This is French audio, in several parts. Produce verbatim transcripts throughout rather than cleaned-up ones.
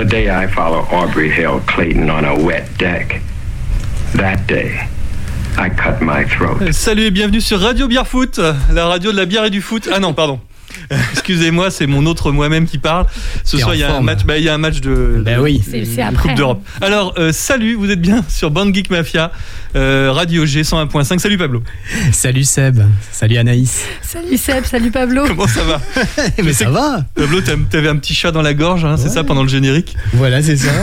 day I follow Aubrey Hill Clayton on a wet deck, that day I cut my throat. Salut et bienvenue sur Radio Bière Foot, la radio de la bière et du foot. Ah non, pardon. Excusez-moi, c'est mon autre moi-même qui parle. Ce T'es soir, il y a un match, bah, il y a un match de, bah de, oui. de, c'est, c'est de après, Coupe d'Europe. hein. Alors, euh, salut, vous êtes bien sur Band Geek Mafia, euh, Radio G cent un point cinq. Salut Pablo. Salut Seb, salut Anaïs. Salut Seb, salut Pablo. Comment ça va? Mais ça va. Pablo, t'avais un petit chat dans la gorge, hein, c'est Ouais. ça, pendant le générique? Voilà, c'est ça.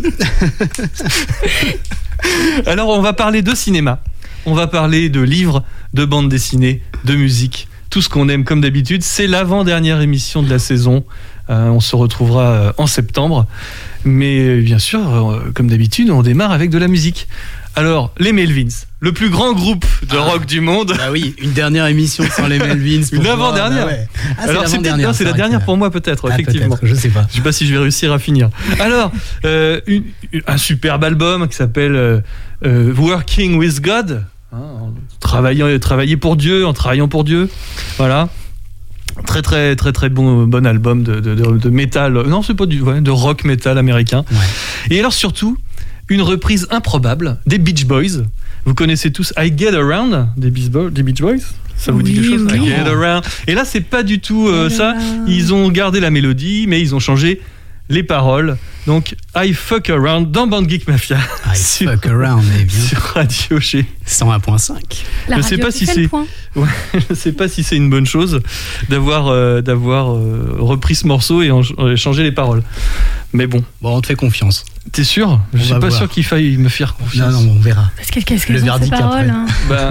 Alors, on va parler de cinéma. On va parler de livres, de bandes dessinées, de musique. Tout ce qu'on aime comme d'habitude. C'est l'avant-dernière émission de la saison. Euh, on se retrouvera euh, en septembre. Mais euh, bien sûr, euh, comme d'habitude, on démarre avec de la musique. Alors, les Melvins, le plus grand groupe de Ah. rock du monde. Bah oui, une dernière émission sans les Melvins. pour Une toi. avant-dernière. Bah ouais. Ah, c'est Alors, c'est, l'avant-dernière, non, c'est la vrai dernière que- pour moi peut-être, Ah, effectivement. peut-être, je sais pas. Je sais pas si je vais réussir à finir. Alors, euh, une- une- un superbe album qui s'appelle euh, euh, Working with God. Hein, en travaillant, travailler pour Dieu, en travaillant pour Dieu. Voilà. Très très très très bon bon album de, de, de, de métal. Non, c'est pas du ouais, de rock métal américain. Ouais. Et alors surtout une reprise improbable des Beach Boys. Vous connaissez tous I Get Around des Beach Boys, des Beach Boys. Ça vous dit Oui, quelque chose? oui. I Get Around. Et là, c'est pas du tout euh, Get ça. around. Ils ont gardé la mélodie, mais ils ont changé les paroles. Donc, I Fuck Around dans Band Geek Mafia. I sur, fuck around, eh bien. sur Radio G. cent un point cinq. La Je radio sais pas qui si fait c'est- le point. Ouais, je sais pas si c'est une bonne chose d'avoir, euh, d'avoir euh, repris ce morceau et en, euh, changé les paroles. Mais bon, Bon, on te fait confiance. t'es sûr? Je On suis va pas voir. sûr qu'il faille me faire Non, confiance. non, on verra. Parce que qu'est-ce Le qu'elles ont ces verdict paroles, après. hein. Bah...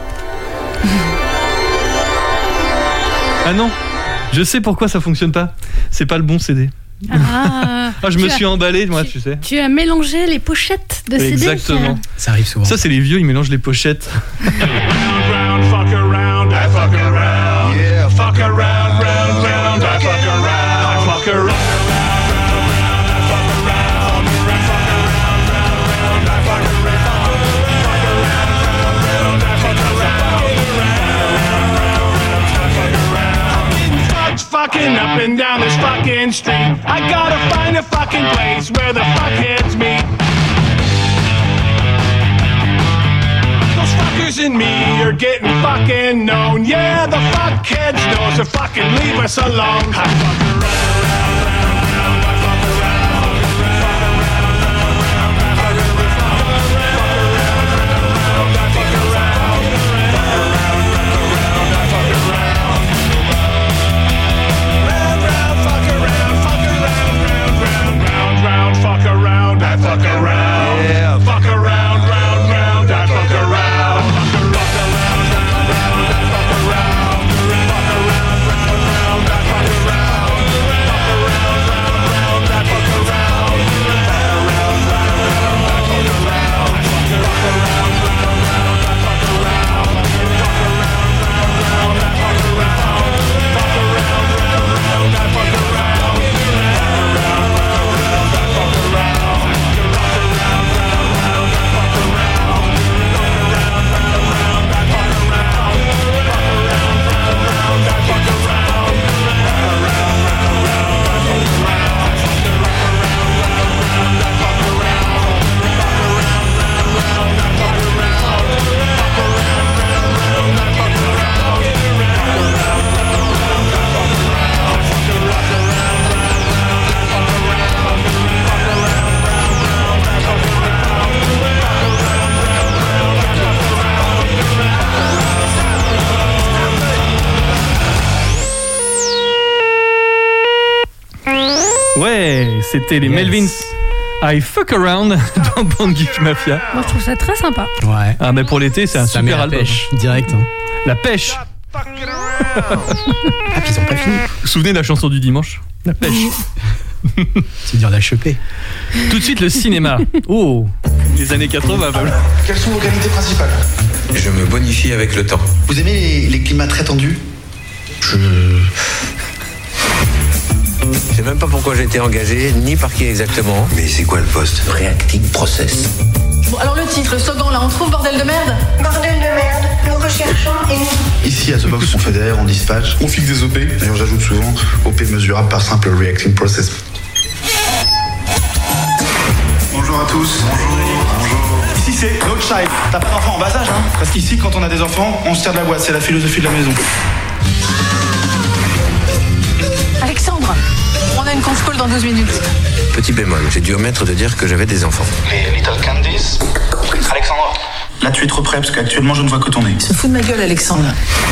Ah non, je sais pourquoi ça fonctionne pas. C'est pas le bon C D. Ah, Ah, je tu me as- suis emballé, moi, tu sais. Tu as mélangé les pochettes de C D. Exactement. Ça arrive souvent. Ça, c'est les vieux, ils mélangent les pochettes. Round, fuck around, I fuck around. Yeah, fuck around, round, round, I fuck around, I fuck around. Fucking up and down this fucking street. I gotta find a fucking place where the fuckheads meet. Those fuckers and me are getting fucking known. Yeah, the fuckheads know, so fucking leave us alone. I fuck around. Round, fuck around, I fuck around. Yeah, fuck around, round, round, I fuck around. Fuck around, round, round, I fuck around. Fuck around, round, round, I fuck around. Fuck around, round, round, I fuck around. Fuck around, round, round, I fuck around. Fuck around, round, round, I fuck around. Fuck around, round, round, I fuck around. Fuck around, round, round, I fuck around. Ouais, c'était les Yes. Melvins. I Fuck Around dans Band Geek Mafia. Moi, je trouve ça très sympa. Ouais. Ah, mais pour l'été, c'est un Ça met super la album. pêche, direct. Hein. La pêche. Ah, puis ils ont pas fini. Vous vous souvenez de la chanson du dimanche? La pêche. C'est dur à choper. Tout de suite, le cinéma. Oh, les années quatre-vingts. Pablo. Quelles sont vos qualités principales? Je me bonifie avec le temps. Vous aimez les, les climats très tendus? Je... Je sais même pas pourquoi j'ai été engagé, ni par qui exactement. Mais c'est quoi le poste? Reacting Process. Bon, alors le titre, le slogan là, on trouve bordel de merde. Bordel de merde, nous recherchons et... Ici, à The Box, on fédère, on dispatch, on fixe des O P. D'ailleurs, j'ajoute souvent O P mesurable par simple reacting process. Bonjour à tous. Bonjour. Bonjour. Ici c'est No Child. T'as pas d'enfant en bas âge, hein? Parce qu'ici, quand on a des enfants, on se tire de la boîte. C'est la philosophie de la maison. Alexandre, on a une conf call dans douze minutes. Petit bémol, j'ai dû omettre de dire que j'avais des enfants. Les Little Candies. Alexandre. Là, tu es trop près parce qu'actuellement, je ne vois que ton nez. Se fout de ma gueule, Alexandre.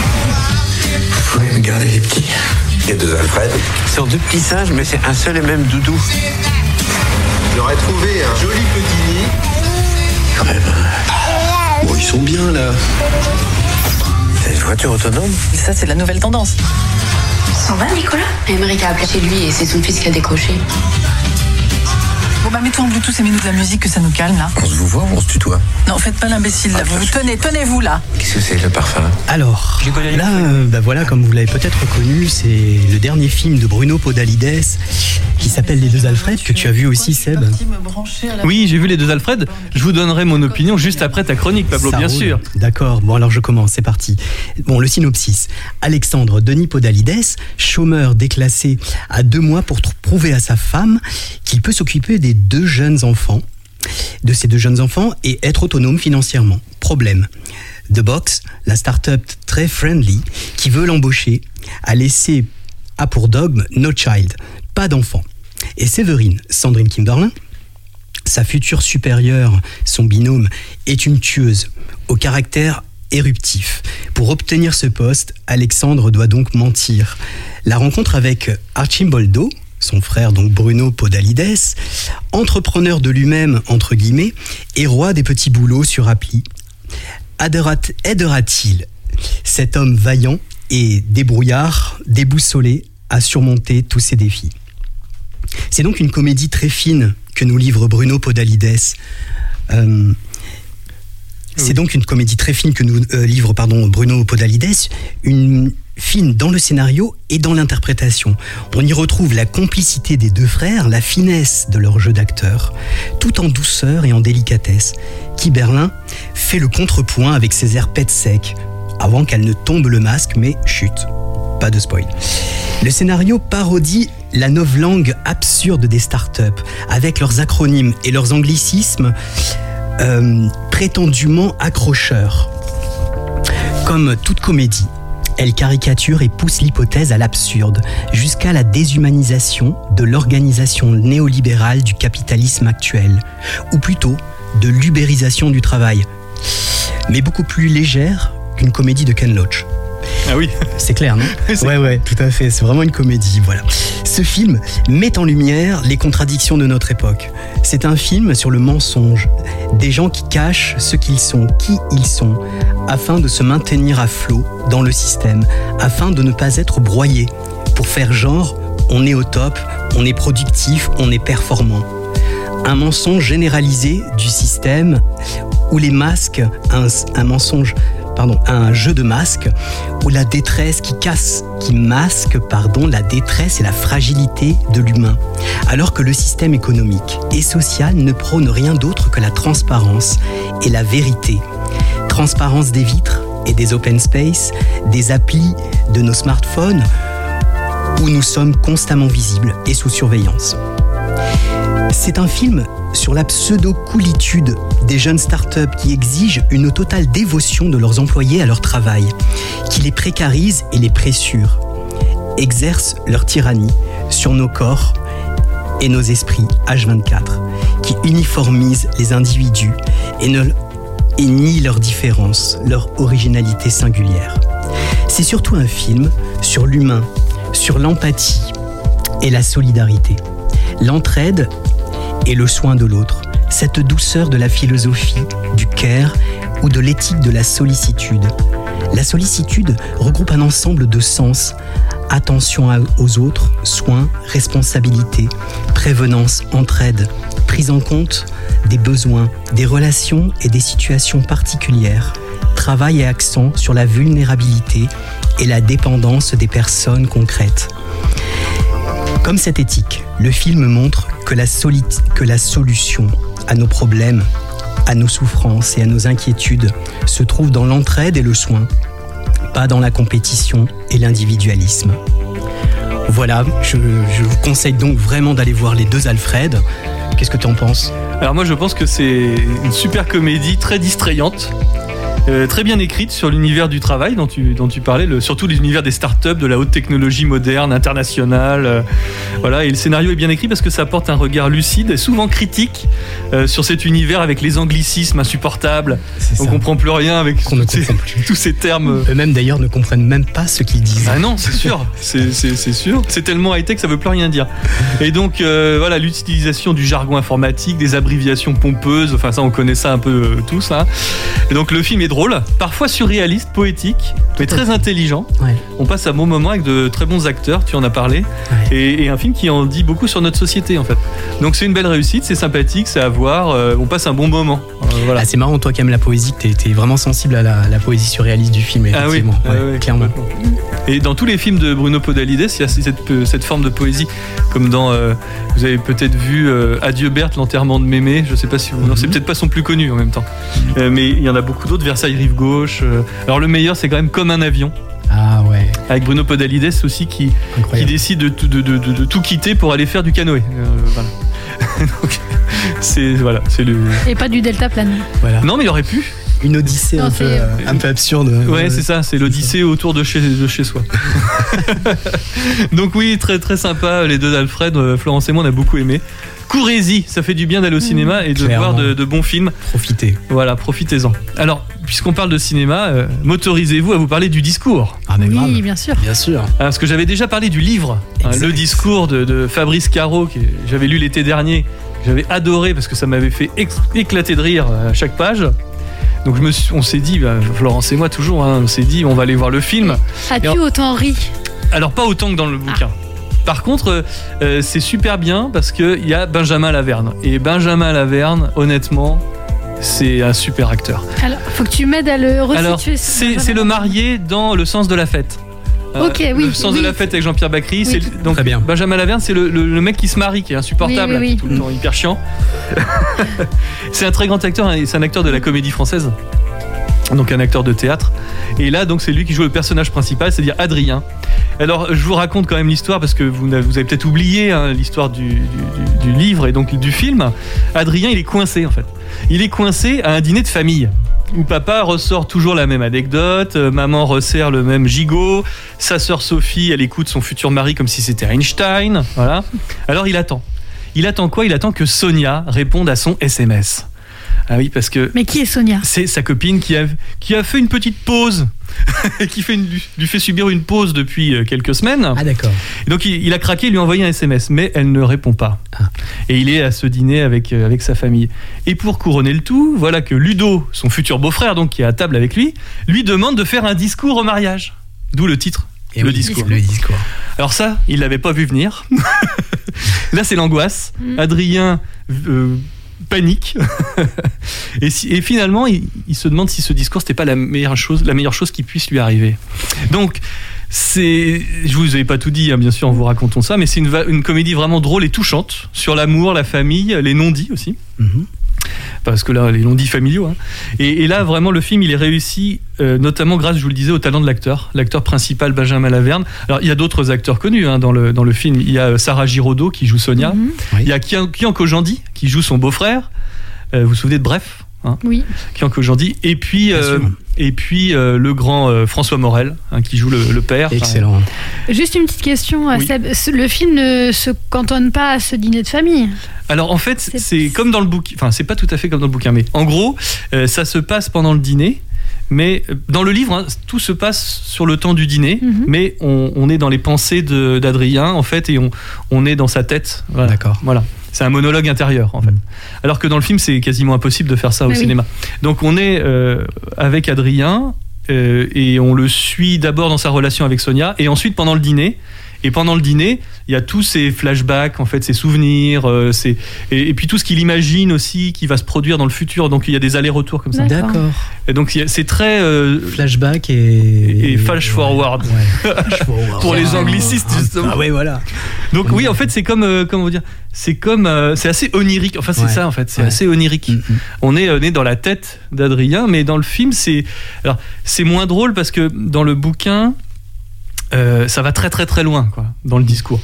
Vous pouvez me garder les petits. Les deux Alfred. Ce sont deux petits singes, mais c'est un seul et même doudou. J'aurais trouvé un joli petit nid. Quand même. Bon, ils sont bien là. C'est une voiture autonome. Ça, c'est la nouvelle tendance. Ça va, Nicolas? Émeric a appelé chez lui et c'est son fils qui a décroché. Bon bah mets-toi en Bluetooth et mets-nous de la musique que ça nous calme là. On se vous voit ou on se tutoie? Non, faites pas l'imbécile là. Ah, Vous vous tenez, tenez-vous là. Qu'est-ce que c'est le parfum? Alors, là, euh, bah voilà, comme vous l'avez peut-être reconnu, c'est le dernier film de Bruno Podalides qui s'appelle Les Deux Alfred, que tu as vu aussi, Seb. Oui, j'ai vu Les Deux Alfred. Je vous donnerai mon opinion juste après ta chronique, Pablo, Ça bien roule. sûr. D'accord, bon alors je commence, c'est parti. Bon, le synopsis. Alexandre Denis Podalides, chômeur déclassé, a deux mois pour tr- prouver à sa femme qu'il peut s'occuper des deux jeunes enfants, de ces deux jeunes enfants et être autonome financièrement. Problème. The Box, la start-up très friendly qui veut l'embaucher, a laissé a pour dogme No Child, pas d'enfant. Et Séverine, Sandrine Kimberlin, sa future supérieure, son binôme, est une tueuse au caractère éruptif. Pour obtenir ce poste, Alexandre doit donc mentir. La rencontre avec Archimboldo, son frère donc Bruno Podalides, entrepreneur de lui-même entre guillemets et roi des petits boulots sur appli, aidera- aidera-t-il cet homme vaillant et débrouillard, déboussolé à surmonter tous ces défis? C'est donc une comédie très fine que nous livre Bruno Podalides. Euh, c'est donc une comédie très fine que nous euh, livre pardon, Bruno Podalides, une fine dans le scénario et dans l'interprétation. On y retrouve la complicité des deux frères, la finesse de leur jeu d'acteur, tout en douceur et en délicatesse. Kimberlin fait le contrepoint avec ses airs pète sec, avant qu'elle ne tombe le masque, mais chut, pas de spoil. Le scénario parodie la novlangue absurde des startups, avec leurs acronymes et leurs anglicismes euh, prétendument accrocheurs. Comme toute comédie, elle caricature et pousse l'hypothèse à l'absurde, jusqu'à la déshumanisation de l'organisation néolibérale du capitalisme actuel, ou plutôt de l'ubérisation du travail, mais beaucoup plus légère qu'une comédie de Ken Loach. Ah oui. C'est clair, non? C'est Ouais, ouais, tout à fait. C'est vraiment une comédie, voilà. Ce film met en lumière les contradictions de notre époque. C'est un film sur le mensonge, des gens qui cachent ce qu'ils sont, qui ils sont, afin de se maintenir à flot dans le système, afin de ne pas être broyés, pour faire genre, on est au top, on est productif, on est performant. Un mensonge généralisé du système où les masques, un, un mensonge, pardon, un jeu de masques où la détresse qui casse, qui masque, pardon, la détresse et la fragilité de l'humain, alors que le système économique et social ne prône rien d'autre que la transparence et la vérité. Transparence des vitres et des open space, des applis de nos smartphones où nous sommes constamment visibles et sous surveillance. C'est un film sur la pseudo-coolitude des jeunes startups qui exigent une totale dévotion de leurs employés à leur travail, qui les précarisent et les pressurent, exercent leur tyrannie sur nos corps et nos esprits H vingt-quatre, qui uniformisent les individus et, ne, et nient leurs différences, leur originalité singulière. C'est surtout un film sur l'humain, sur l'empathie et la solidarité, l'entraide et le soin de l'autre, cette douceur de la philosophie, du care ou de l'éthique de la sollicitude. La sollicitude regroupe un ensemble de sens, attention à, aux autres, soins, responsabilité, prévenance, entraide, prise en compte des besoins, des relations et des situations particulières, travail et accent sur la vulnérabilité et la dépendance des personnes concrètes. Comme cette éthique, le film montre que la, soli- que la solution à nos problèmes, à nos souffrances et à nos inquiétudes se trouve dans l'entraide et le soin, pas dans la compétition et l'individualisme. Voilà, je, je vous conseille donc vraiment d'aller voir Les Deux Alfred. Qu'est-ce que tu en penses ? Alors moi je pense que c'est une super comédie très distrayante. Euh, très bien écrite sur l'univers du travail dont tu, dont tu parlais, le, surtout l'univers des startups, de la haute technologie moderne, internationale. Euh, voilà, et le scénario est bien écrit parce que ça apporte un regard lucide et souvent critique euh, sur cet univers avec les anglicismes insupportables. On ne comprend plus rien avec Qu'on ne tous, ces, comprend plus. tous ces termes. Eux-mêmes d'ailleurs ne comprennent même pas ce qu'ils disent. Ah non, c'est sûr, c'est, c'est, c'est sûr. C'est tellement high-tech que ça ne veut plus rien dire. Et donc euh, voilà, l'utilisation du jargon informatique, des abréviations pompeuses, enfin ça on connaît ça un peu euh, tous. Hein. Et donc le film est drôle. Parfois surréaliste, poétique, mais très intelligent. Ouais. On passe un bon moment avec de très bons acteurs, tu en as parlé, ouais. et, et un film qui en dit beaucoup sur notre société en fait. Donc c'est une belle réussite, c'est sympathique, c'est à voir, euh, on passe un bon moment. Euh, voilà. Ah, c'est marrant, toi qui aimes la poésie, que t'es, t'es vraiment sensible à la, la poésie surréaliste du film, effectivement. Ah oui, ouais, ah oui, clairement. Et dans tous les films de Bruno Podalides, il y a cette, cette forme de poésie, comme dans, euh, vous avez peut-être vu euh, Adieu Berthe, l'enterrement de Mémé, je sais pas si vous, mm-hmm. non, c'est peut-être pas son plus connu en même temps, mm-hmm. euh, mais il y en a beaucoup d'autres, Versailles rive gauche. Euh, alors le meilleur, c'est quand même Comme un avion. Ah ouais. Avec Bruno Podalides aussi qui, qui décide de, de, de, de, de tout quitter pour aller faire du canoë. Euh, voilà. Donc, c'est, voilà, c'est le... Et pas du deltaplane. Voilà. Non, mais il aurait pu. Une odyssée non, un, peu, euh, un peu absurde. Ouais, euh, c'est ça, c'est l'odyssée c'est autour de chez, de chez soi. Donc oui, très très sympa, les deux d'Alfred, euh, Florence et moi on a beaucoup aimé. Courez-y, ça fait du bien d'aller au cinéma et de Clairement. voir de, de bons films. Profitez. Voilà, profitez-en. Alors, puisqu'on parle de cinéma, euh, m'autorisez-vous à vous parler du discours. Ah mais oui, grave. bien sûr. Bien sûr. Alors, parce que j'avais déjà parlé du livre, hein, le discours de, de Fabrice Caro, que j'avais lu l'été dernier, que j'avais adoré parce que ça m'avait fait ex- éclater de rire à chaque page. Donc je me suis, on s'est dit, bah, Florence et moi toujours, hein, on s'est dit, on va aller voir le film. As-tu en... autant ri ? Alors pas autant que dans le bouquin. Ah. Par contre, euh, c'est super bien parce qu'il y a Benjamin Laverne. Et Benjamin Laverne, honnêtement, c'est un super acteur. Alors, faut que tu m'aides à le resituer. Alors, c'est, c'est le marié dans Le sens de la fête. Ok, euh, oui. Le sens oui. de la fête avec Jean-Pierre Bacry. Oui. C'est, donc, Très bien. Benjamin Laverne, c'est le, le, le mec qui se marie, qui est insupportable, oui, oui, oui. tout le temps hyper chiant. C'est un très grand acteur, c'est un acteur de la comédie française. Donc un acteur de théâtre. Et là, donc, c'est lui qui joue le personnage principal, c'est-à-dire Adrien. Alors, je vous raconte quand même l'histoire parce que vous avez, vous avez peut-être oublié hein, l'histoire du, du, du, du livre et donc du film. Adrien, il est coincé en fait. Il est coincé à un dîner de famille où papa ressort toujours la même anecdote, euh, maman resserre le même gigot, sa sœur Sophie, elle écoute son futur mari comme si c'était Einstein. Voilà. Alors, il attend. Il attend quoi ? Il attend que Sonia réponde à son S M S. Ah oui, parce que... Mais qui est Sonia ? C'est sa copine qui a, qui a fait une petite pause, qui fait une, lui fait subir une pause depuis quelques semaines. Ah d'accord. Et donc il, il a craqué, il lui a envoyé un S M S, mais elle ne répond pas. Ah. Et il est à ce dîner avec, avec sa famille. Et pour couronner le tout, voilà que Ludo, son futur beau-frère, donc qui est à table avec lui, lui demande de faire un discours au mariage. D'où le titre. Et le oui, discours. Le discours. Alors ça, il l'avait pas vu venir. Là, c'est l'angoisse. Mm. Adrien... Euh, panique et, si, et finalement il, il se demande si ce discours c'était pas la meilleure chose la meilleure chose qui puisse lui arriver. Donc c'est, je vous avais pas tout dit hein, bien sûr en vous racontant ça, mais c'est une, une comédie vraiment drôle et touchante sur l'amour, la famille, les non-dits aussi. Mm-hmm. Parce que là, les non-dits familiaux. Hein. Et, et là, vraiment, le film, il est réussi, euh, notamment grâce, je vous le disais, au talent de l'acteur. L'acteur principal, Benjamin Laverne. Alors, il y a d'autres acteurs connus hein, dans, le, dans le film. Il y a Sarah Giraudot qui joue Sonia. Mm-hmm. Oui. Il y a Kian, Kian Kojandi qui joue son beau-frère. Euh, vous vous souvenez de Bref hein. Oui. Kian Kojandi. Et puis, euh, et puis euh, le grand euh, François Morel hein, qui joue le, le père. Excellent. Hein. Juste une petite question, oui. Seb. Le film ne se cantonne pas à ce dîner de famille. Alors en fait, c'est, c'est comme dans le bouquin, enfin c'est pas tout à fait comme dans le bouquin, mais en gros, euh, ça se passe pendant le dîner, mais dans le livre, hein, tout se passe sur le temps du dîner, mm-hmm. mais on, on est dans les pensées de, d'Adrien en fait, et on, on est dans sa tête. Voilà. D'accord. Voilà. C'est un monologue intérieur en fait. Mmh. Alors que dans le film, c'est quasiment impossible de faire ça au mais cinéma. Oui. Donc on est euh, avec Adrien euh, et on le suit d'abord dans sa relation avec Sonia et ensuite pendant le dîner. Et pendant le dîner, il y a tous ces flashbacks, en fait, ces souvenirs, euh, ces... Et, et puis tout ce qu'il imagine aussi qui va se produire dans le futur. Donc il y a des allers-retours comme ça. D'accord. Et donc c'est très euh... flashback et et flash forward. Ouais. Flash forward. Pour les anglicistes justement. Ah ouais, voilà. Donc oui, en fait, c'est comme euh, comment dire, c'est comme euh, c'est assez onirique. Enfin, c'est ouais. ça en fait, c'est ouais. assez onirique. Mm-hmm. On est on est dans la tête d'Adrien, mais dans le film, c'est alors c'est moins drôle parce que dans le bouquin. Euh, ça va très très très loin quoi, dans le discours.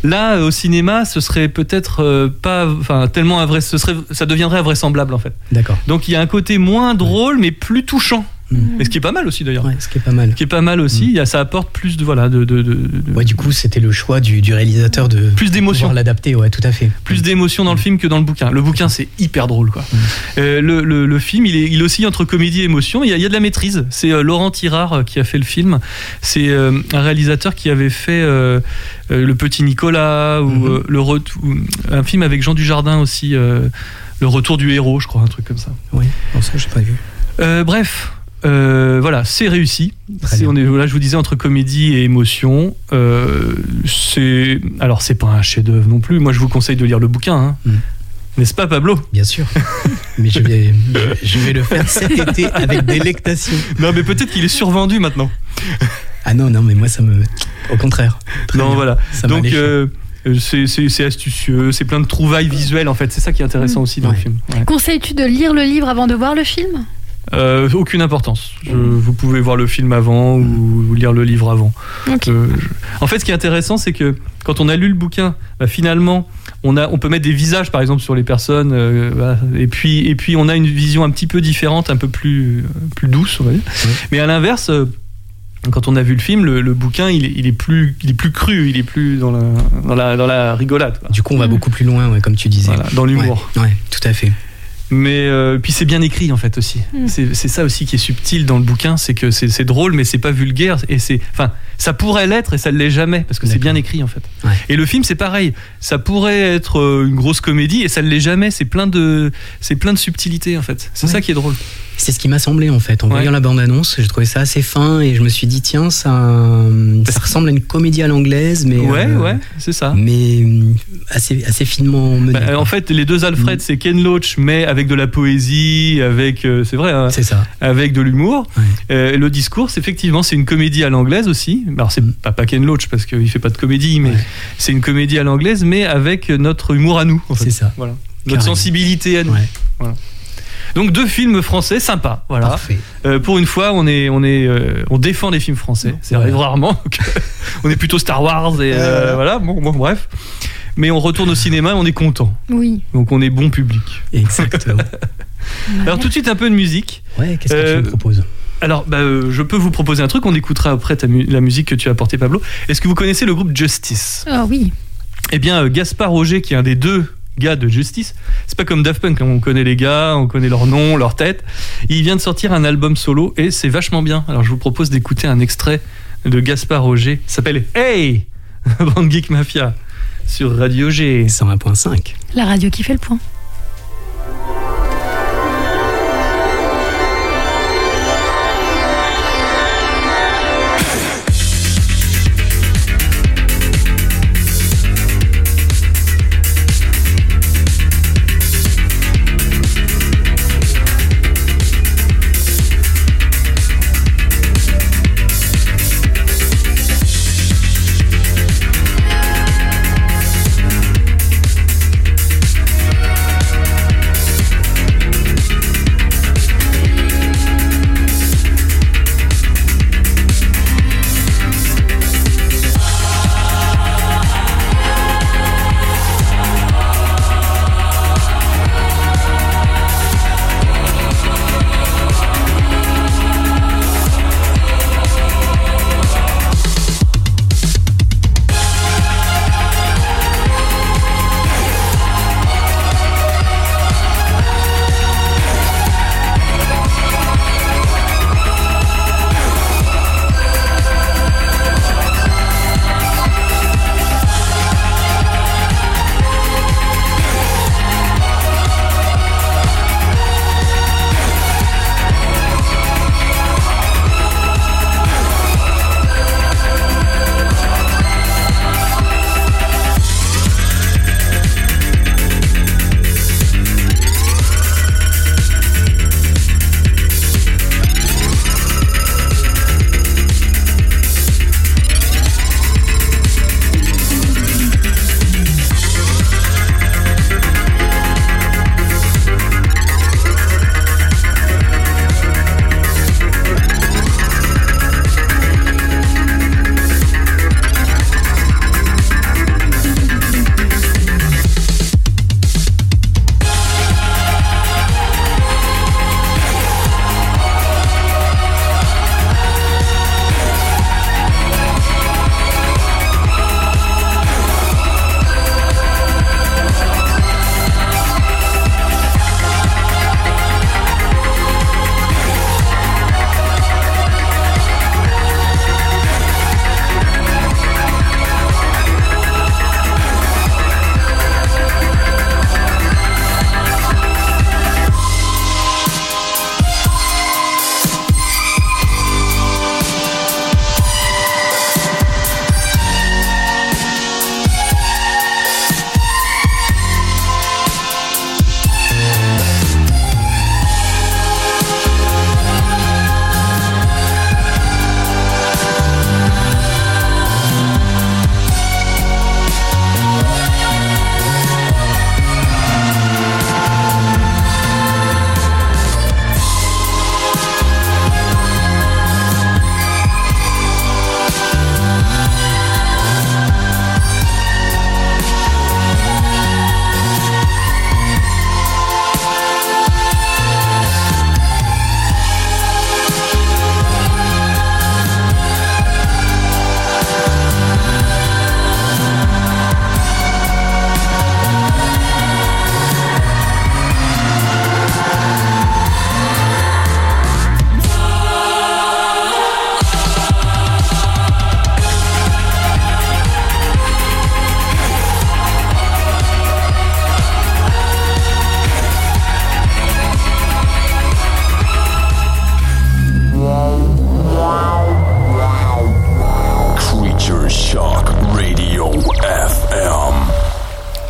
Là, au cinéma, ce serait peut-être euh, pas, enfin, tellement invrais, ce serait, ça deviendrait invraisemblable en fait. D'accord. Donc il y a un côté moins drôle, mais plus touchant. Mmh. Et ce qui est pas mal aussi d'ailleurs. Ouais, ce qui est pas mal. Ce qui est pas mal aussi, mmh. ça apporte plus de voilà de, de, de, de... Ouais, du coup, c'était le choix du, du réalisateur de plus d'émotion, pouvoir l'adapter. Ouais, tout à fait. Plus d'émotion dans le film que dans le bouquin. Le bouquin, c'est hyper drôle, quoi. Mmh. Euh, le, le, le film, il est, il oscille entre comédie et émotion. Il y a, il y a de la maîtrise. C'est euh, Laurent Tirard euh, qui a fait le film. C'est euh, un réalisateur qui avait fait euh, euh, Le Petit Nicolas ou mmh. euh, le ret- ou un film avec Jean Dujardin aussi, euh, Le Retour du héros, je crois, un truc comme ça. Oui, bon, ça, j'ai pas vu. Euh, bref. Euh, voilà, c'est réussi. C'est, on est, là, je vous disais, entre comédie et émotion. Euh, c'est, alors, c'est pas un chef-d'œuvre non plus. Moi, je vous conseille de lire le bouquin. Hein. Mm. N'est-ce pas, Pablo ? Bien sûr. Mais je vais, je vais le faire cet été avec délectation. Non, mais peut-être qu'il est survendu maintenant. Ah non, non, mais moi, ça me. Au contraire. Très non, bien. voilà. Ça Donc. Euh, C'est, c'est, c'est astucieux, c'est plein de trouvailles visuelles en fait, c'est ça qui est intéressant mmh. aussi dans ouais. le film. Ouais. Conseilles-tu de lire le livre avant de voir le film ? Euh, aucune importance. Je, vous pouvez voir le film avant ou, ou lire le livre avant. Okay. Euh, je... En fait, ce qui est intéressant, c'est que quand on a lu le bouquin, bah, finalement, on, a, on peut mettre des visages, par exemple, sur les personnes, euh, bah, et, puis, et puis on a une vision un petit peu différente, un peu plus, plus douce, on va dire. Ouais. Mais à l'inverse, euh, quand on a vu le film, le, le bouquin, il est, il, est plus, il est plus cru, il est plus dans la, dans la, dans la rigolade. Quoi. Du coup, on va beaucoup plus loin, ouais, comme tu disais. Voilà, dans l'humour. Ouais, ouais, tout à fait. Mais euh, puis c'est bien écrit en fait aussi. Mmh. C'est, c'est ça aussi qui est subtil dans le bouquin, c'est que c'est, c'est drôle mais c'est pas vulgaire et c'est, enfin, ça pourrait l'être et ça ne l'est jamais parce que D'accord. c'est bien écrit en fait. Ouais. Et le film c'est pareil, ça pourrait être une grosse comédie et ça ne l'est jamais. C'est plein de, c'est plein de subtilités en fait. C'est ouais. ça qui est drôle. C'est ce qui m'a semblé en fait. En ouais. voyant la bande-annonce, j'ai trouvé ça assez fin et je me suis dit tiens, ça, ça ressemble à une comédie à l'anglaise, mais ouais, euh, ouais, c'est ça. Mais assez, assez finement menée. Bah, en fait, les deux Alfred, mmh. c'est Ken Loach, mais avec de la poésie, avec, euh, c'est vrai, hein, c'est ça, avec de l'humour. Ouais. Euh, le discours, c'est effectivement, c'est une comédie à l'anglaise aussi. Alors c'est mmh. pas, pas Ken Loach parce qu'il fait pas de comédie, mais ouais. c'est une comédie à l'anglaise, mais avec notre humour à nous. En fait. C'est ça. Voilà. Notre Carrément. sensibilité à nous. Ouais. Voilà. Donc deux films français sympas, voilà. Parfait. Euh, pour une fois, on est, on est, euh, on défend les films français. Ça arrive voilà. rarement. On est plutôt Star Wars et euh, euh... voilà. Bon, bon, bref. Mais on retourne au cinéma, et on est content. Oui. Donc on est bon public. Exactement. Alors tout de suite un peu de musique. Ouais. Qu'est-ce que euh, tu me proposes ? Alors, bah, euh, je peux vous proposer un truc. On écoutera après ta mu- la musique que tu as apportée, Pablo. Est-ce que vous connaissez le groupe Justice ? Ah oui. Eh bien, euh, Gaspard Roger, qui est un des deux gars de Justice, c'est pas comme Daft Punk, hein. On connaît les gars, on connaît leur nom, leur tête. Il vient de sortir un album solo et c'est vachement bien. Alors je vous propose d'écouter un extrait de Gaspard Roger. Ça s'appelle Hey, Bande Geek Mafia sur Radio G cent un virgule cinq. La radio qui fait le point. Hey,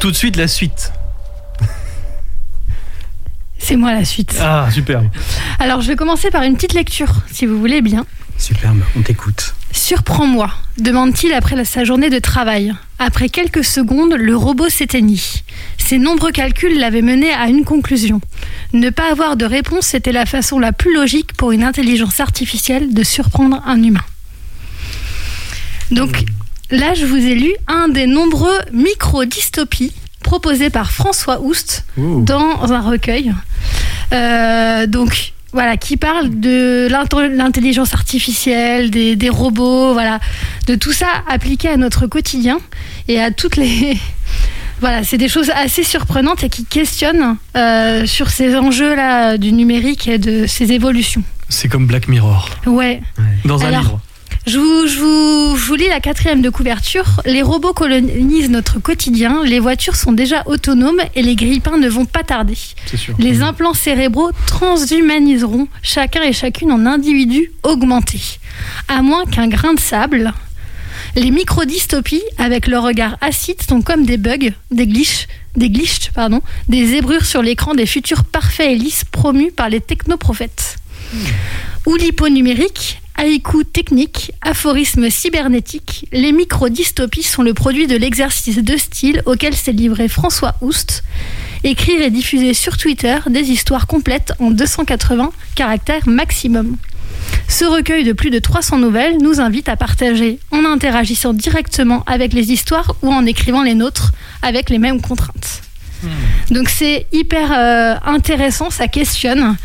Tout de suite, la suite. C'est moi la suite. Ah, superbe. Alors, je vais commencer par une petite lecture, si vous voulez bien. Superbe, on t'écoute. Surprends-moi, demande-t-il après la- sa journée de travail. Après quelques secondes, le robot s'éteignit. Ses nombreux calculs l'avaient mené à une conclusion. Ne pas avoir de réponse était la façon la plus logique pour une intelligence artificielle de surprendre un humain. Donc, là, je vous ai lu un des nombreux micro-dystopies proposés par François Oust Ouh. dans un recueil. Euh, donc, voilà, qui parle de l'into- l'intelligence artificielle, des, des robots, voilà, de tout ça appliqué à notre quotidien et à toutes les... Voilà, c'est des choses assez surprenantes et qui questionnent euh, sur ces enjeux-là du numérique et de ces évolutions. C'est comme Black Mirror. Ouais. Dans un Alors, livre. Je vous, je, vous, je vous lis la quatrième de couverture. Les robots colonisent notre quotidien, les voitures sont déjà autonomes et les grille-pains ne vont pas tarder. C'est sûr. Les implants cérébraux transhumaniseront chacun et chacune en individus augmentés. À moins qu'un grain de sable, les micro-dystopies, avec leur regard acide, sont comme des bugs, des glitches, des glitches, pardon, des zébrures sur l'écran des futurs parfaits et lisses promus par les technoprophètes. Mmh. Oulipo numérique, haïku technique, aphorisme cybernétique, les micro-dystopies sont le produit de l'exercice de style auquel s'est livré François Oust. Écrire et diffuser sur Twitter des histoires complètes en deux cent quatre-vingts caractères maximum. Ce recueil de plus de trois cents nouvelles nous invite à partager en interagissant directement avec les histoires ou en écrivant les nôtres avec les mêmes contraintes. Mmh. Donc c'est hyper euh, intéressant, ça questionne.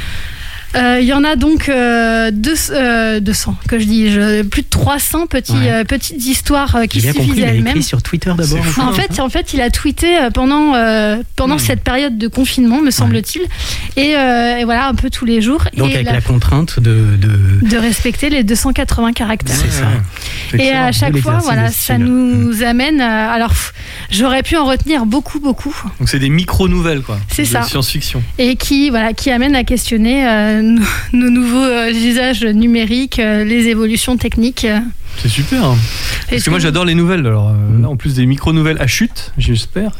Il euh, y en a donc euh, deux, euh, deux cents, que je dis, je, plus de trois cents petits, ouais. euh, petites histoires euh, qui J'ai bien suffisent compris, il a elles-mêmes. écrit sur Twitter d'abord. Fou, en, fait, en fait, il a tweeté pendant, euh, pendant mmh. cette période de confinement, me semble-t-il. Ouais. Et, euh, et voilà, un peu tous les jours. Donc et avec la, la contrainte de, de... de respecter les deux cent quatre-vingts caractères. C'est ça. Et à chaque fois, voilà, ça nous mmh. amène... À, alors, pff, j'aurais pu en retenir beaucoup, beaucoup. Donc c'est des micro-nouvelles, quoi. C'est ça. Science-fiction. Et qui, voilà, qui amènent à questionner euh, nos, nos nouveaux euh, usages numériques, euh, les évolutions techniques. Euh. C'est super. Hein. Parce que moi j'adore les nouvelles. Alors euh, là, en plus des micro-nouvelles à chute, j'espère.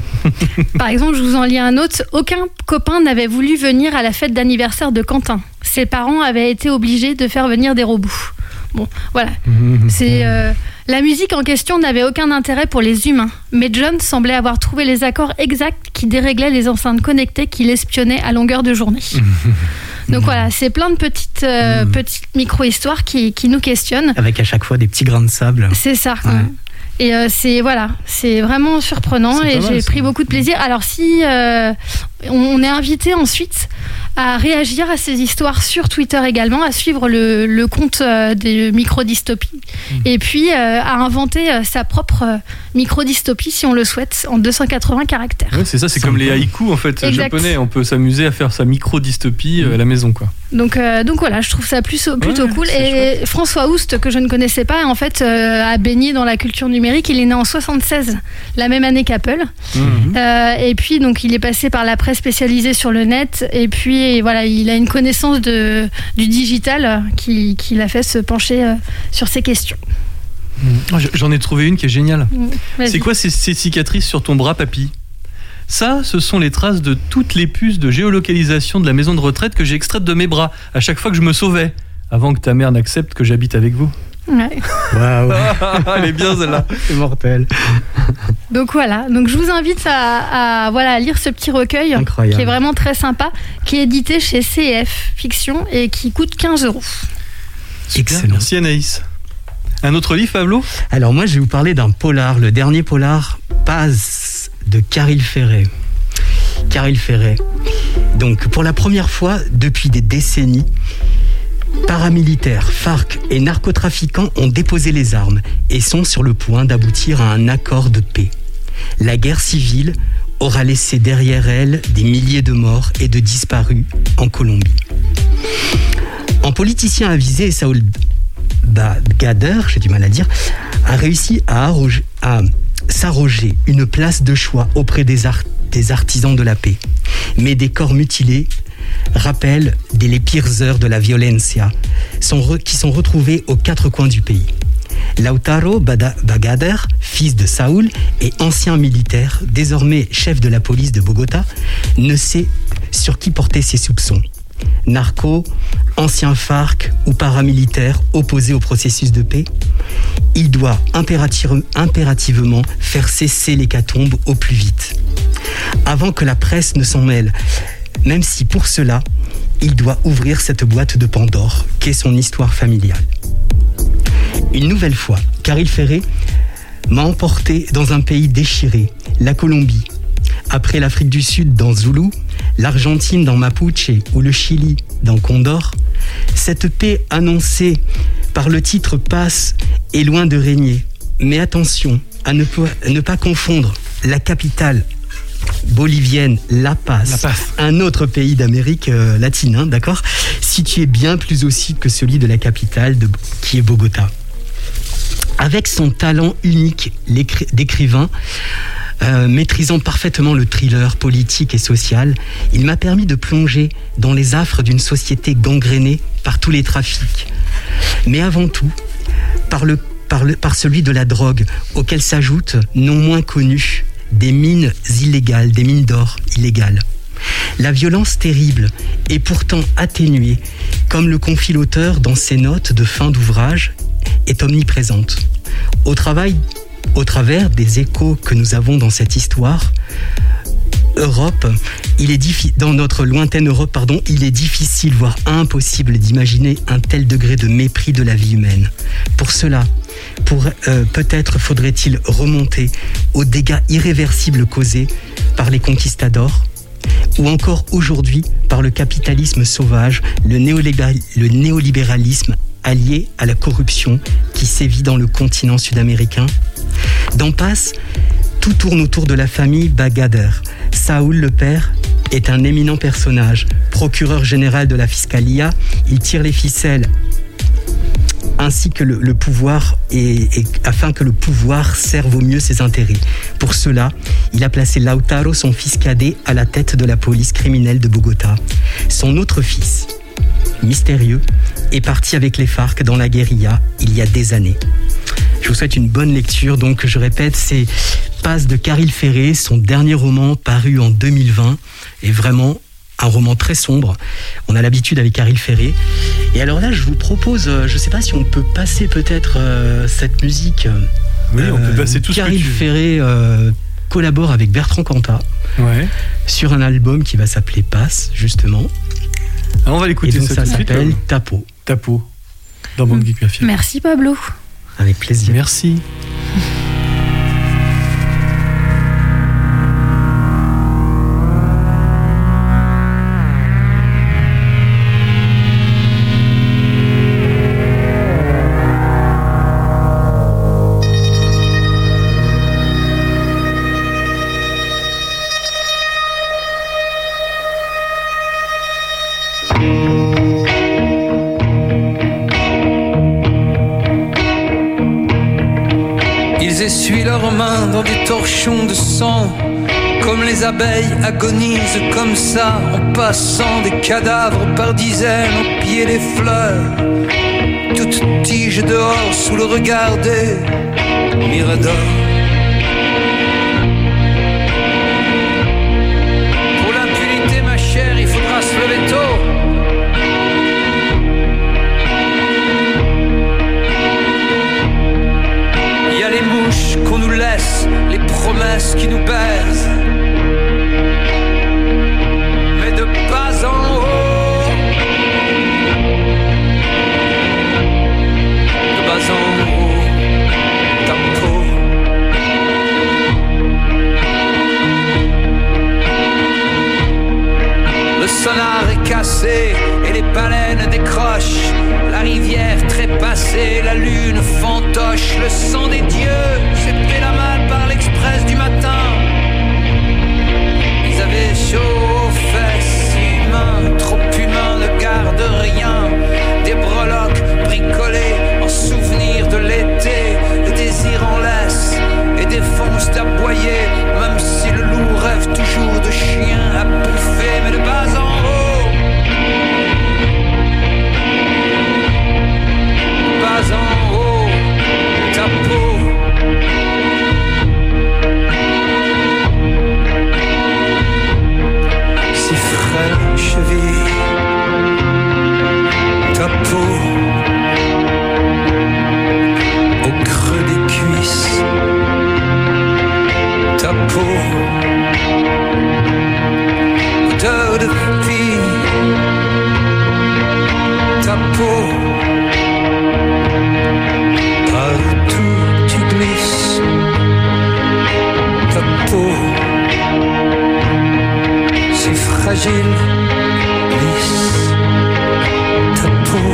Par exemple, je vous en lis un autre. Aucun copain n'avait voulu venir à la fête d'anniversaire de Quentin. Ses parents avaient été obligés de faire venir des robots. Bon, voilà. C'est euh, la musique en question n'avait aucun intérêt pour les humains, mais John semblait avoir trouvé les accords exacts qui déréglaient les enceintes connectées qui l'espionnaient à longueur de journée. Donc voilà, c'est plein de petites, euh, mmh. petites micro-histoires qui, qui nous questionnent. Avec à chaque fois des petits grains de sable. C'est ça. Ouais. Et euh, c'est voilà, c'est vraiment surprenant c'est et j'ai mal, pris beaucoup de plaisir. Alors si euh, on est invité ensuite à réagir à ces histoires sur Twitter également, à suivre le, le compte euh, des micro-dystopies mmh. et puis euh, à inventer euh, sa propre euh, micro-dystopie si on le souhaite en deux cent quatre-vingts caractères. Ouais, c'est ça, c'est, c'est comme les haïkus en fait exact. Japonais. On peut s'amuser à faire sa micro-dystopie mmh. à la maison, quoi. Donc, euh, donc voilà, je trouve ça plus, plutôt ouais, cool. Et chouette. François Oust, que je ne connaissais pas, en fait, euh, a baigné dans la culture numérique. Il est né en soixante-seize, la même année qu'Apple. Mmh. Euh, et puis, donc, il est passé par la presse spécialisée sur le net. Et puis, voilà, il a une connaissance de, du digital qui, qui l'a fait se pencher euh, sur ces questions. Mmh. J'en ai trouvé une qui est géniale. Mmh. C'est quoi ces, ces cicatrices sur ton bras, papy ? Ça, ce sont les traces de toutes les puces de géolocalisation de la maison de retraite que j'ai extraites de mes bras à chaque fois que je me sauvais, avant que ta mère n'accepte que j'habite avec vous. Ouais. Waouh. Elle est bien celle-là. C'est mortel. Donc voilà, donc je vous invite à, à, voilà, à lire ce petit recueil Incroyable. Qui est vraiment très sympa, qui est édité chez C F Fiction et qui coûte quinze euros. Excellent. Merci Anaïs. Un autre livre, Pablo ? Alors moi, je vais vous parler d'un polar, le dernier polar, Paz, de Caril Ferret. Caril Ferret. Donc, pour la première fois depuis des décennies, paramilitaires, FARC et narcotrafiquants ont déposé les armes et sont sur le point d'aboutir à un accord de paix. La guerre civile aura laissé derrière elle des milliers de morts et de disparus en Colombie. En politicien avisé, Saoul Gader, j'ai du mal à dire, a réussi à, arroger, à s'arroger une place de choix auprès des, art, des artisans de la paix. Mais des corps mutilés rappellent des les pires heures de la violencia sont re, qui sont retrouvés aux quatre coins du pays. Lautaro Bagader, fils de Saúl et ancien militaire, désormais chef de la police de Bogota, ne sait sur qui porter ses soupçons. Narco, ancien FARC ou paramilitaire opposé au processus de paix, il doit impérative, impérativement faire cesser l'hécatombe au plus vite, avant que la presse ne s'en mêle, même si pour cela, il doit ouvrir cette boîte de Pandore qu'est son histoire familiale. Une nouvelle fois, Caril Ferré m'a emporté dans un pays déchiré, la Colombie. Après l'Afrique du Sud dans Zoulou, l'Argentine dans Mapuche ou le Chili dans Condor, cette paix annoncée par le titre Paz est loin de régner. Mais attention à ne pas, à ne pas confondre la capitale bolivienne, La Paz, La Paz. un autre pays d'Amérique euh, latine, hein, d'accord, situé bien plus au sud que celui de la capitale de, qui est Bogota. Avec son talent unique d'écrivain, euh, maîtrisant parfaitement le thriller politique et social, il m'a permis de plonger dans les affres d'une société gangrénée par tous les trafics. Mais avant tout, par, le, par, le, par celui de la drogue, auquel s'ajoutent, non moins connus, des mines illégales, des mines d'or illégales. La violence terrible est pourtant atténuée, comme le confie l'auteur dans ses notes de fin d'ouvrage, est omniprésente. Au travail, au travers des échos que nous avons dans cette histoire, Europe, il est diffi- dans notre lointaine Europe, pardon, il est difficile, voire impossible d'imaginer un tel degré de mépris de la vie humaine. Pour cela, pour, euh, peut-être faudrait-il remonter aux dégâts irréversibles causés par les conquistadors, ou encore aujourd'hui par le capitalisme sauvage, le, néolibéral- le néolibéralisme allié à la corruption qui sévit dans le continent sud-américain. D'en passe, tout tourne autour de la famille Bagader. Saúl, le père, est un éminent personnage. Procureur général de la Fiscalia, il tire les ficelles ainsi que le, le pouvoir et, et afin que le pouvoir serve au mieux ses intérêts. Pour cela, il a placé Lautaro, son fils cadet, à la tête de la police criminelle de Bogota. Son autre fils, mystérieux, est parti avec les FARC dans la guérilla il y a des années. Je vous souhaite une bonne lecture. Donc, je répète, c'est Paz de Caril Ferré, son dernier roman paru en deux mille vingt, est vraiment un roman très sombre. On a l'habitude avec Caril Ferré. Et alors là, je vous propose, je ne sais pas si on peut passer peut-être euh, cette musique. Oui, on peut passer tout ce que Caril tu veux. Ferré euh, collabore avec Bertrand Cantat Ouais. sur un album qui va s'appeler Passe, justement. Alors on va Et l'écouter donc ça, ça tout de suite. s'appelle euh, Tapo. Tapo. Dans Bande Geek Mafia. Merci Pablo. Avec plaisir. Merci. Ils essuient leurs mains dans des torchons de sang, comme les abeilles agonisent comme ça, en passant des cadavres par dizaines au pied des fleurs, toutes tiges dehors sous le regard des miradors. Pour l'impunité, ma chère, il faudra se lever tôt. Il y a les mouches qu'on nous laisse, les promesses qui nous baisent, mais de pas en haut, de bas en haut, ta peau. Le sonar est cassé et les baleines décrochent, la rivière trépassée, la lune fantoche, le sang des dieux s'est fait la malle par l'express du matin. Ils avaient chaud aux fesses, humains, trop humains, ne gardent rien. Des breloques bricolées en souvenir de l'été, le désir en laisse et défonce d'aboyer, même si le loup rêve toujours de chien à bouffer, mais de bas en haut, pas en haut, ta peau, odeur de fille, ta peau, partout tu glisses, ta peau, si fragile, lisse, ta peau.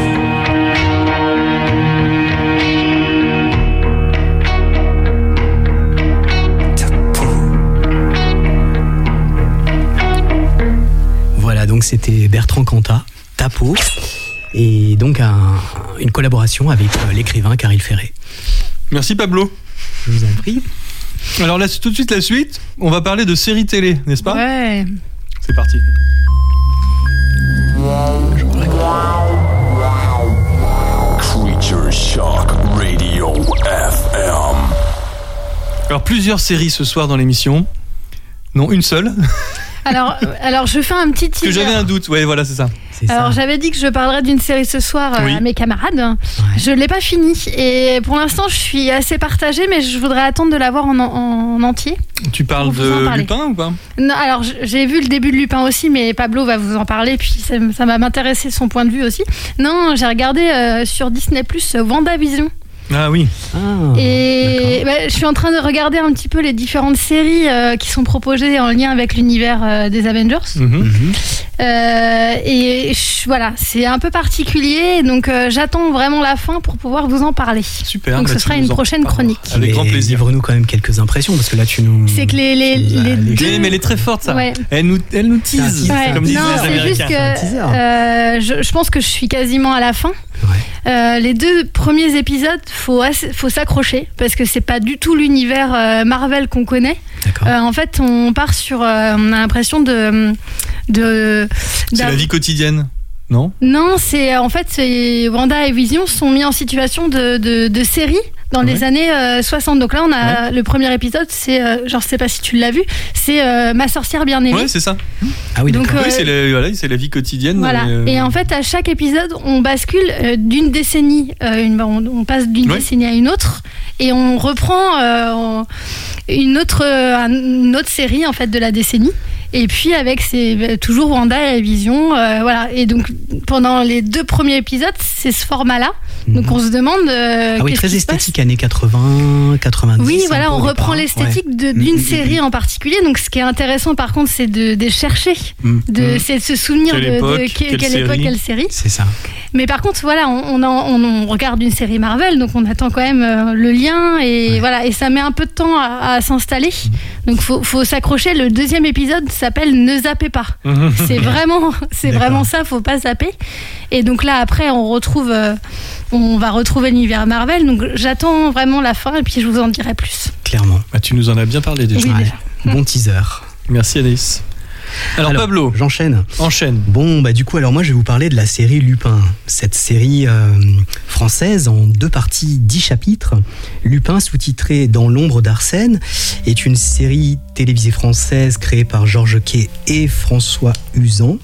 Donc c'était Bertrand Cantat, Ta peau, et donc un, une collaboration avec euh, l'écrivain Caril Ferré. Merci Pablo. Je vous en prie. Alors là, tout de suite la suite, on va parler de séries télé, n'est-ce pas ? Ouais. C'est parti. Creature Shock Radio F M. Alors plusieurs séries ce soir dans l'émission. Non, une seule. Alors, alors je fais un petit Parce que teaser. j'avais un doute, ouais, voilà, c'est ça. C'est Alors ça. j'avais dit que je parlerais d'une série ce soir euh, Oui. à mes camarades. Ouais. Je ne l'ai pas finie et pour l'instant je suis assez partagée, mais je voudrais attendre de la voir en, en, en entier. Tu parles Pour vous en de parler. Lupin ou pas ? Non, alors j- j'ai vu le début de Lupin aussi, mais Pablo va vous en parler, puis ça, ça va m'intéresser son point de vue aussi. Non, j'ai regardé euh, sur Disney plus WandaVision. Ah oui. Ah, Et bah, je suis en train de regarder un petit peu les différentes séries euh, qui sont proposées en lien avec l'univers euh, des Avengers. Mhm. Mhm. Euh, et je- voilà, c'est un peu particulier, donc euh, j'attends vraiment la fin pour pouvoir vous en parler. Super. Donc bah, ce tu sera nous une en prochaine parleras. chronique. Avec Mais grand plaisir. Livre-nous quand même quelques impressions, parce que là tu nous. C'est que les, les, tu nous as les léché. deux- Oui, mais elle est très forte, ça. Ouais. Elle nous, elle nous C'est un tease, teaser. Ouais. comme disaient Non, les c'est Américains. juste que C'est un teaser. euh, je, je pense que je suis quasiment à la fin. Ouais. Euh, les deux premiers épisodes, faut assez- faut s'accrocher parce que c'est pas du tout l'univers euh, Marvel qu'on connaît. D'accord. Euh, en fait, on part sur, euh, on a l'impression de, de C'est d'un- la vie quotidienne, non ? Non, c'est en fait c'est Wanda et Vision sont mis en situation de, de, de série dans les Ouais. années euh, soixante. Donc là, on a le premier épisode, c'est euh, genre je sais pas si tu l'as vu, c'est euh, Ma sorcière bien aimée. Ouais, c'est ça. Ah oui, Donc, d'accord. euh, Oui, c'est la, voilà, c'est la vie quotidienne. Voilà. euh, Et en fait, à chaque épisode, on bascule euh, d'une décennie, euh, une, on, on passe d'une Ouais. décennie à une autre, et on reprend euh, on- une autre, euh, un- une autre série en fait de la décennie. Et puis avec ces, toujours Wanda et Vision, euh, voilà. Et donc pendant les deux premiers épisodes, c'est ce format-là. Donc on se demande. euh, Ah oui, qu'est-ce très qui se passe. esthétique, années quatre-vingts, quatre-vingt-dix. Oui, un voilà, peu on au reprend départ. l'esthétique Ouais. de- d'une Mm, mm, série en particulier. Donc, ce qui est intéressant, par contre, c'est de, de chercher, Mm. de, Mm. c'est de se souvenir Quelle de, de époque, que- quelle quelle époque, série. quelle série. C'est ça. Mais par contre, voilà, on, on, en- on- on regarde une série Marvel, donc on attend quand même euh, le lien et Ouais. voilà, et ça met un peu de temps à, à s'installer. Donc, faut, faut s'accrocher. Le deuxième épisode s'appelle Ne zappez pas. Mhm. C'est vraiment, c'est D'accord. vraiment ça. Faut pas zapper. Et donc là, après, on retrouve, euh, on va retrouver l'univers Marvel. Donc, j'attends vraiment la fin et puis je vous en dirai plus. Clairement. Bah, tu nous en as bien parlé déjà. Oui, Ouais. déjà. Bon teaser. Merci Anaïs. Alors, Pablo, J'enchaîne. enchaîne. Bon, bah du coup, alors moi je vais vous parler de la série Lupin. Cette série euh, française en deux parties, dix chapitres. Lupin, sous-titré Dans l'ombre d'Arsène, est une série télévisée française créée par Georges Quay et François Usan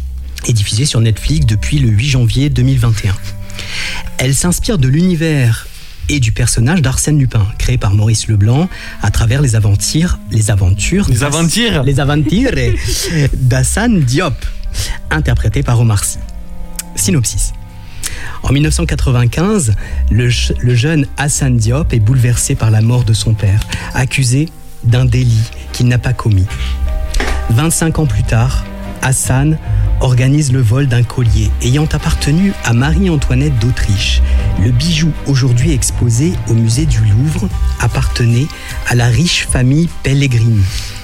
et diffusée sur Netflix depuis le huit janvier deux mille vingt et un. Elle s'inspire de l'univers et du personnage d'Arsène Lupin, créé par Maurice Leblanc à travers les aventures, les aventures, Les aventures. les aventures d'Hassane Diop, interprété par Omar Sy. Synopsis. En mille neuf cent quatre-vingt-quinze, le, je- le jeune Hassane Diop est bouleversé par la mort de son père, accusé d'un délit qu'il n'a pas commis. vingt-cinq ans plus tard, Hassane organise le vol d'un collier ayant appartenu à Marie-Antoinette d'Autriche. Le bijou aujourd'hui exposé au musée du Louvre appartenait à la riche famille Pellegrini.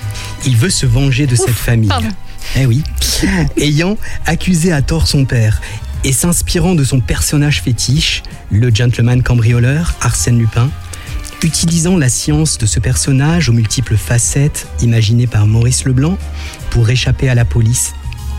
Il veut se venger de cette famille. pardon. Eh oui. Ayant accusé à tort son père et s'inspirant de son personnage fétiche, le gentleman cambrioleur Arsène Lupin, utilisant la science de ce personnage aux multiples facettes imaginées par Maurice Leblanc pour échapper à la police.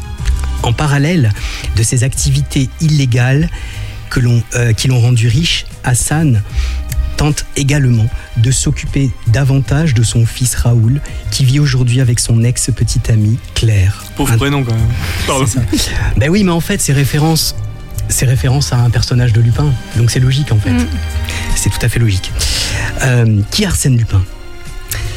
En parallèle de ses activités illégales que l'on, euh, qui l'ont rendu riche, Hassane tente également de s'occuper davantage de son fils Raoul, qui vit aujourd'hui avec son ex-petite amie Claire. Pauvre Un- prénom quand même. Pardon. C'est ça. Ben oui, mais en fait, c'est référence, c'est référence à un personnage de Lupin, donc c'est logique en fait. Mm. C'est tout à fait logique. Euh, qui est Arsène Lupin ?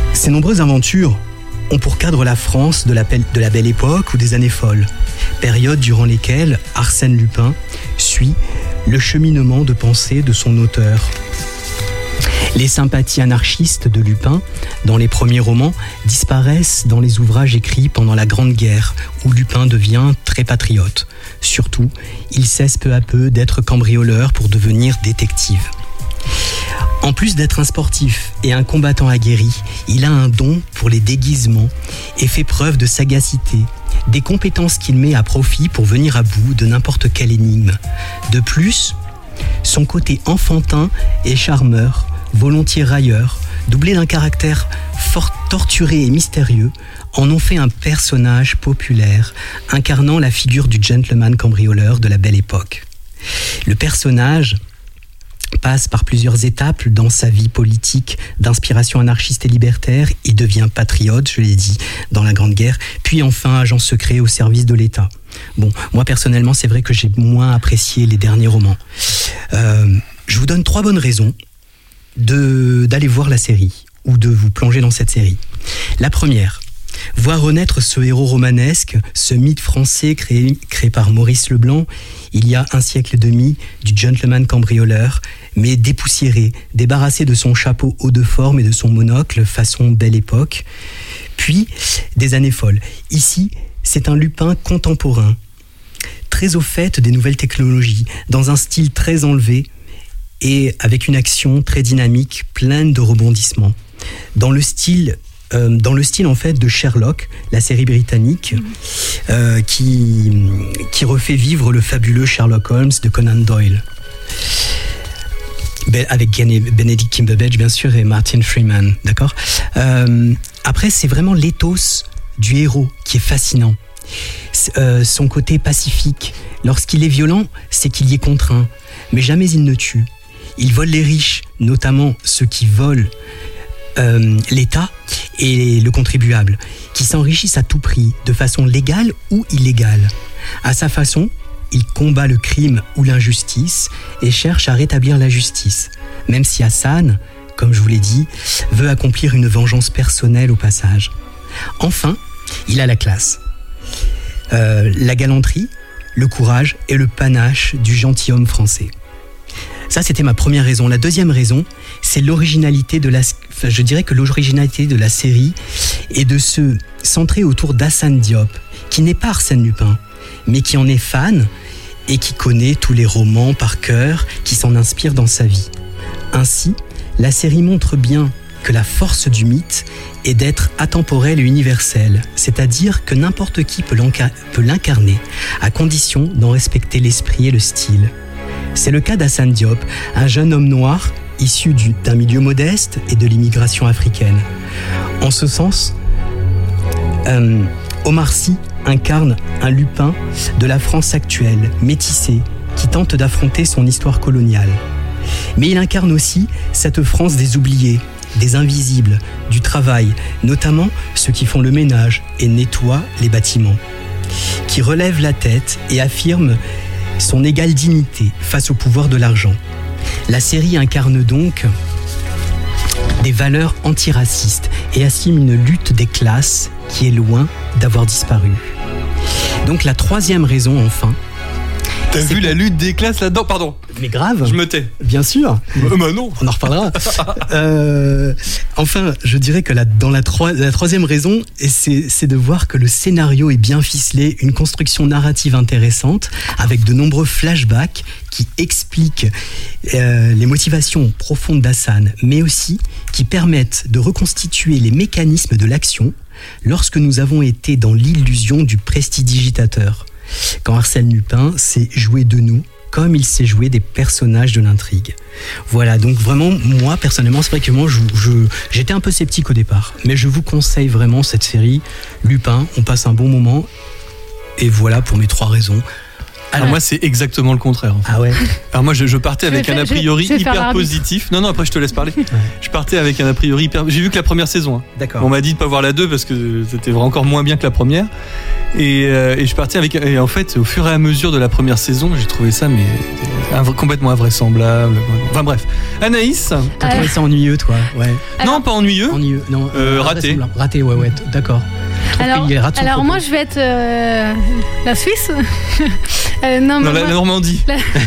Ces nombreuses aventures ont pour cadre la France de la, de la Belle Époque ou des années folles, période durant lesquelles Arsène Lupin suit le cheminement de pensée de son auteur. Les sympathies anarchistes de Lupin, dans les premiers romans, disparaissent dans les ouvrages écrits pendant la Grande Guerre, où Lupin devient très patriote. Surtout, il cesse peu à peu d'être cambrioleur pour devenir détective. En plus d'être un sportif et un combattant aguerri, il a un don pour les déguisements et fait preuve de sagacité, des compétences qu'il met à profit pour venir à bout de n'importe quelle énigme. De plus, son côté enfantin et charmeur, volontiers railleur, doublé d'un caractère fort torturé et mystérieux, en ont fait un personnage populaire, incarnant la figure du gentleman cambrioleur de la Belle Époque. Le personnage passe par plusieurs étapes dans sa vie politique d'inspiration anarchiste et libertaire. Il devient patriote, je l'ai dit, dans la Grande Guerre, puis enfin agent secret au service de l'État. Bon, moi personnellement, c'est vrai que j'ai moins apprécié les derniers romans. Euh, je vous donne trois bonnes raisons de, d'aller voir la série, ou de vous plonger dans cette série. La première, voir renaître ce héros romanesque, ce mythe français créé, créé par Maurice Leblanc il y a un siècle et demi, du gentleman cambrioleur, mais dépoussiéré, débarrassé de son chapeau haut de forme et de son monocle façon Belle Époque, puis des années folles. Ici, c'est un Lupin contemporain, très au fait des nouvelles technologies, dans un style très enlevé et avec une action très dynamique, pleine de rebondissements. Dans le style Euh, dans le style en fait de Sherlock, la série britannique, euh, qui, qui refait vivre le fabuleux Sherlock Holmes de Conan Doyle. Ben, avec Benedict Cumberbatch bien sûr et Martin Freeman, d'accord. Euh, après, c'est vraiment l'éthos du héros qui est fascinant. Euh, son côté pacifique. Lorsqu'il est violent, c'est qu'il y est contraint, mais jamais il ne tue. Il vole les riches, notamment ceux qui volent Euh, l'État et le contribuable, qui s'enrichissent à tout prix, de façon légale ou illégale. À sa façon, il combat le crime ou l'injustice et cherche à rétablir la justice, même si Hassan, comme je vous l'ai dit, veut accomplir une vengeance personnelle au passage. Enfin, il a la classe, euh, la galanterie, le courage et le panache du gentilhomme français. Ça, c'était ma première raison. La deuxième raison, c'est l'originalité de la... Enfin, je dirais que l'originalité de la série est de se centrer autour d'Hassane Diop, qui n'est pas Arsène Lupin, mais qui en est fan et qui connaît tous les romans par cœur, qui s'en inspire dans sa vie. Ainsi, la série montre bien que la force du mythe est d'être atemporel et universel, c'est-à-dire que n'importe qui peut, l'enca- peut l'incarner, à condition d'en respecter l'esprit et le style. C'est le cas d'Hassane Diop, un jeune homme noir issu du, d'un milieu modeste et de l'immigration africaine. En ce sens, euh, Omar Sy incarne un Lupin de la France actuelle, métissé, qui tente d'affronter son histoire coloniale. Mais il incarne aussi cette France des oubliés, des invisibles, du travail, notamment ceux qui font le ménage et nettoient les bâtiments, qui relèvent la tête et affirment son égale dignité face au pouvoir de l'argent. La série incarne donc des valeurs antiracistes et assume une lutte des classes qui est loin d'avoir disparu. Donc la troisième raison, enfin... T'as vu la lutte des classes là-dedans? Pardon. Mais grave. Je me tais. Bien sûr. Euh, bah non. On en reparlera. euh, enfin, je dirais que la, dans la, troi- la troisième raison, c'est, c'est de voir que le scénario est bien ficelé, une construction narrative intéressante, avec de nombreux flashbacks qui expliquent euh, les motivations profondes d'Hassane, mais aussi qui permettent de reconstituer les mécanismes de l'action lorsque nous avons été dans l'illusion du prestidigitateur. Quand Arsène Lupin sait jouer de nous comme il sait jouer des personnages de l'intrigue. Voilà, donc vraiment, moi, personnellement, c'est vrai que moi, je, je, j'étais un peu sceptique au départ, mais je vous conseille vraiment cette série, Lupin, on passe un bon moment, et voilà pour mes trois raisons. Alors moi c'est exactement le contraire. En fait. Ah ouais. Alors moi je, je partais avec Je vais un a faire- priori je vais faire hyper l'arbitre. positif. Non non après je te laisse parler. Je partais avec un a priori hyper. J'ai vu que la première saison. Hein. D'accord. On m'a dit de pas voir la deux parce que c'était encore moins bien que la première. Et, euh, et je partais avec. Et en fait au fur et à mesure de la première saison j'ai trouvé ça mais inv- complètement invraisemblable. Enfin bref. Anaïs. T'as trouvé ça ennuyeux, toi? Ouais. Non pas ennuyeux. Ennuyeux. Non. Euh, raté. invraisemblable. Raté, ouais, ouais. t- D'accord. Trouve Alors, qu'il rate son alors propos. moi je vais être euh, la Suisse. Euh, non, mais Dans la moi, Normandie.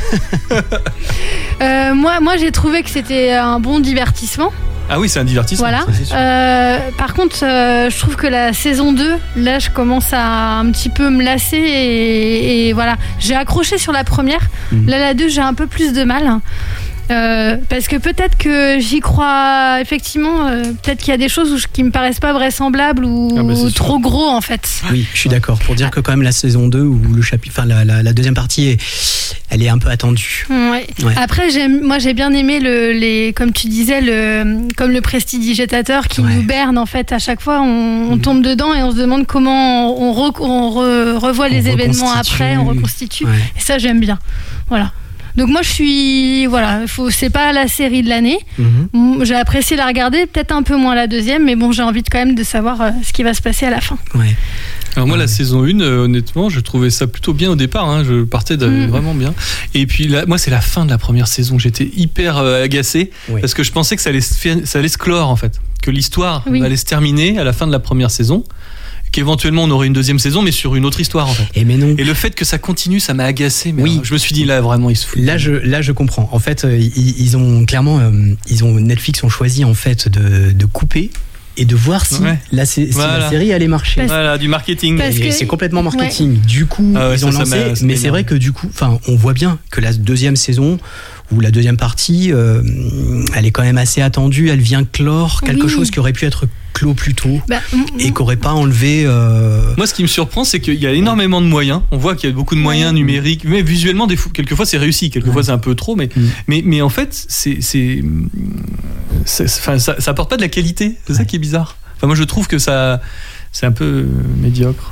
euh, moi, moi j'ai trouvé que c'était un bon divertissement. Ah oui c'est un divertissement. Voilà. ça, c'est sûr. Euh, par contre, euh, je trouve que la saison deux, là, je commence à un petit peu me lasser et, et voilà. J'ai accroché sur la première. Mhm. Là, la deux, j'ai un peu plus de mal. Euh, parce que peut-être que j'y crois effectivement, euh, peut-être qu'il y a des choses où je- qui me paraissent pas vraisemblables ou, Ah bah, c'est ou sûr. trop gros en fait. Oui, je suis d'accord. Pour dire que quand même la saison deux ou le chapitre, enfin la, la, la deuxième partie, est, elle est un peu attendue. Ouais. Ouais. Après, j'aime, moi j'ai bien aimé le, les, comme tu disais, le, comme le prestidigitateur qui Ouais. nous berne en fait. À chaque fois, on, on tombe dedans et on se demande comment on, re- on re- revoit les On événements reconstitue. après, on reconstitue. Ouais. Et ça, j'aime bien. Voilà. Donc moi, je suis, voilà, faut, c'est pas la série de l'année. Mhm. Mm, J'ai apprécié la regarder, peut-être un peu moins la deuxième, mais bon, j'ai envie de, quand même de savoir euh, ce qui va se passer à la fin. Ouais. Alors moi la saison un euh, honnêtement je trouvais ça plutôt bien au départ hein. Je partais de, Mm. vraiment bien et puis là, moi c'est la fin de la première saison j'étais hyper euh, agacé Oui. parce que je pensais que ça allait, se faire- ça allait se clore en fait que l'histoire Oui. allait se terminer à la fin de la première saison qu'éventuellement on aurait une deuxième saison mais sur une autre histoire en fait Et mais non. et le fait que ça continue ça m'a agacé mais Oui. alors, je me suis dit là vraiment ils se foutent Là je, là, je comprends. En fait, euh, ils, ils ont clairement, euh, ils ont Netflix ont choisi en fait de, de couper et de voir si, Ouais. la, sé- si Voilà. la série allait marcher. Parce- voilà du marketing Parce Et que- c'est complètement marketing. Du coup, Ah ouais, ils ont ça, ça lancé. m'a- ça mais c'est m'énerve. vrai que du coup, enfin, on voit bien que la deuxième saison ou la deuxième partie, euh, elle est quand même assez attendue. Elle vient clore quelque Oui. chose qui aurait pu être clos plus tôt Bah, m- et qui n'aurait pas enlevé. euh, Moi, ce qui me surprend, c'est qu'il y a énormément de moyens. On voit qu'il y a beaucoup de moyens numériques, mais visuellement, des fois, quelquefois, c'est réussi, quelquefois, Ouais. c'est un peu trop. Mais, Mm. mais, mais en fait, c'est, c'est, c'est- enfin, ça, ça apporte pas de la qualité. C'est ça Ouais. qui est bizarre. Enfin, moi, je trouve que ça, c'est un peu euh, médiocre.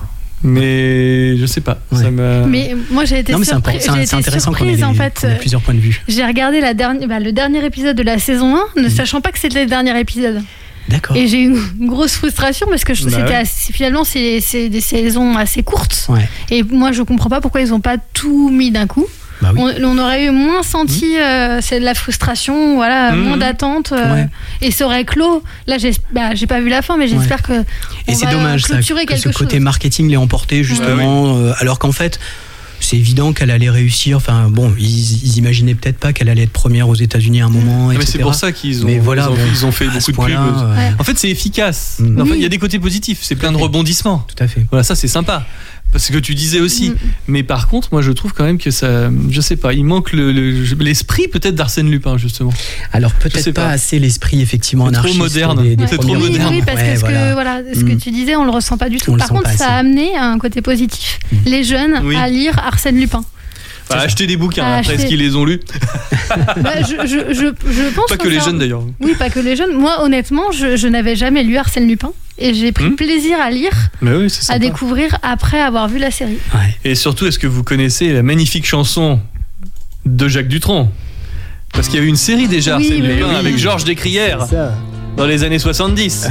Mais je sais pas. Ouais. Ça m'a... mais moi j'ai été Non, mais c'est, surpris- import- c'est, j'ai c'est été intéressant qu'on ait, surprise les- en fait. qu'on ait plusieurs points de vue. J'ai regardé la dernière, bah, le dernier épisode de la saison un, ne sachant pas que c'était le dernier épisode. D'accord. Et j'ai eu une grosse frustration parce que je- Bah c'était ouais. assez- finalement c'est, c'est des saisons assez courtes. Ouais. Et moi je comprends pas pourquoi ils n'ont pas tout mis d'un coup. Bah oui. On, on aurait eu moins senti euh, c'est de la frustration, voilà, Mmh. moins d'attente, euh, Ouais. et ça aurait clos. Là, j'ai, bah, j'ai pas vu la fin, mais j'espère que. Et on c'est va dommage ça, clôturer que ce quelque côté chose. marketing l'ait emporté justement, euh, alors qu'en fait c'est évident qu'elle allait réussir. Enfin bon, ils, ils imaginaient peut-être pas qu'elle allait être première aux États-Unis à un moment. Ah, mais et cetera. c'est pour ça qu'ils ont, Mais voilà, ils ont, bon, ils ont fait à ce beaucoup de pubs. point-là, euh, Ouais. En fait, c'est efficace. Mm. En fait, Oui. il y a des côtés positifs. C'est plein à de fait. rebondissements. Tout à fait. Voilà, ça c'est sympa. Parce que tu disais aussi. Mm. Mais par contre, moi je trouve quand même que ça. Je sais pas, il manque le, le- l'esprit peut-être d'Arsène Lupin, justement. Alors Je peut-être sais pas, pas. assez l'esprit effectivement C'est trop anarchiste moderne. des, des C'est trop premiers Oui, moderne. oui, parce Ouais, que ce, voilà. que voilà, ce que Mm. tu disais, on le ressent pas du tout. On le Par sent contre, pas ça assez. a amené à un côté positif. Mm. Les jeunes Oui. à lire Arsène Lupin. Bah, acheter des bouquins, À après, acheter. est-ce qu'ils les ont lus Bah, je, je, je, je pense Pas que les sincèrement- jeunes d'ailleurs. Oui, pas que les jeunes. Moi, honnêtement, je, je n'avais jamais lu Arsène Lupin. Et j'ai pris Hmm. plaisir à lire, Mais oui, c'est à sympa. découvrir après avoir vu la série. Ouais. Et surtout, est-ce que vous connaissez la magnifique chanson de Jacques Dutronc? Parce qu'il y a eu une série déjà, Oui, Arsène mais Lupin, oui. avec Georges Descrières, C'est ça. dans les années soixante-dix.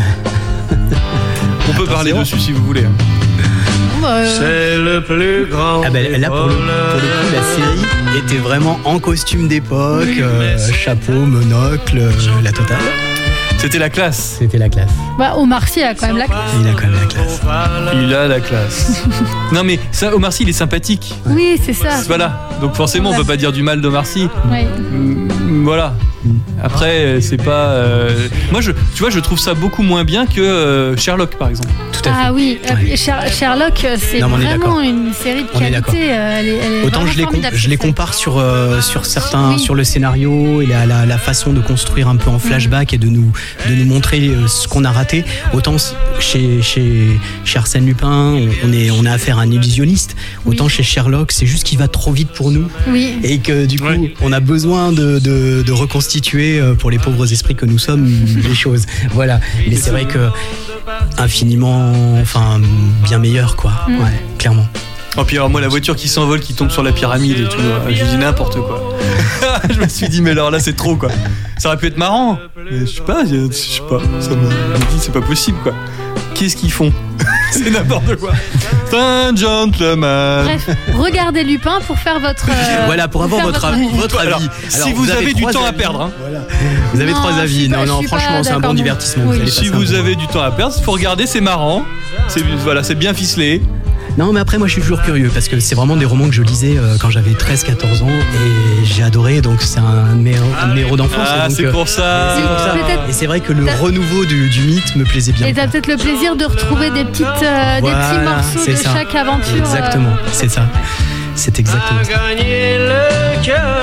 On peut parler Attention. dessus si vous voulez. Bon, bah, euh, C'est le plus grand. Ah ben là pour le, pour le coup la série était vraiment en costume d'époque, euh, chapeau, monocle, euh, la totale. C'était la classe. C'était la classe. bah, Omar Sy a quand même la classe. Il a quand même la classe. Il a la classe. Non mais ça, Omar Sy, il est sympathique. Oui, c'est ça. Voilà. Donc forcément, on peut pas dire du mal d'Omar Sy. Ouais. Mm, Voilà. Après, c'est pas. euh, Moi, je, tu vois, je trouve ça beaucoup moins bien que euh, Sherlock, par exemple. Tout à fait. Ah oui, euh, Ouais. Sher- Sherlock, euh, c'est Non, mais on est vraiment d'accord. une série de On est d'accord. qualité. euh, elle est- elle est Autant vraiment je les, com- formidable, je les cette série. compare sur, euh, sur certains, Oui. sur le scénario et la, la, la façon de construire un peu en flashback et de nous, de nous montrer euh, ce qu'on a raté. Autant c- chez, chez, chez Arsène Lupin, on, on est, on a affaire à un illusionniste. Autant Oui. chez Sherlock, c'est juste qu'il va trop vite pour nous. Oui. Et que du coup, Ouais. on a besoin de, de, de reconstituer euh, pour les pauvres esprits que nous sommes les choses. Voilà. Mais c'est vrai que infiniment, enfin, bien meilleur, quoi. Mm. Ouais, clairement. Oh, puis alors moi, la voiture qui s'envole, qui tombe sur la pyramide et tout, euh, je dis n'importe quoi. Je me suis dit, mais alors là, c'est trop, quoi. Ça aurait pu être marrant. Mais je sais pas, je sais pas. Ça me, je me dis, c'est pas possible, quoi. Qu'est-ce qu'ils font? C'est n'importe quoi. C'est un gentleman. Bref, regardez Lupin pour faire votre. Euh, voilà, pour avoir faire votre, votre avis. avis. Votre Alors, avis. si Alors, vous, avez, du temps avis. à perdre, hein. Voilà. Vous avez Non, trois je avis. suis pas- Non, je non, suis franchement, pas c'est un bon d'accord. divertissement. Oui. Vous allez Si passer un vous bon avez du temps à perdre, faut regarder, c'est marrant. C'est, voilà, c'est bien ficelé. Non, mais après, moi, je suis toujours curieux parce que c'est vraiment des romans que je lisais euh, quand j'avais treize quatorze ans et j'ai adoré. Donc, c'est un de mes, un de mes héros d'enfance. Ah, et donc, c'est euh, pour ça. c'est pour ça. Peut-être- Et c'est vrai que le T'as- renouveau du, du mythe me plaisait bien. Et t'as peut-être le plaisir de retrouver des, petites, euh, des Voilà, petits morceaux c'est de ça. chaque aventure. Exactement, c'est ça. C'est exactement ça. Gagner le cœur,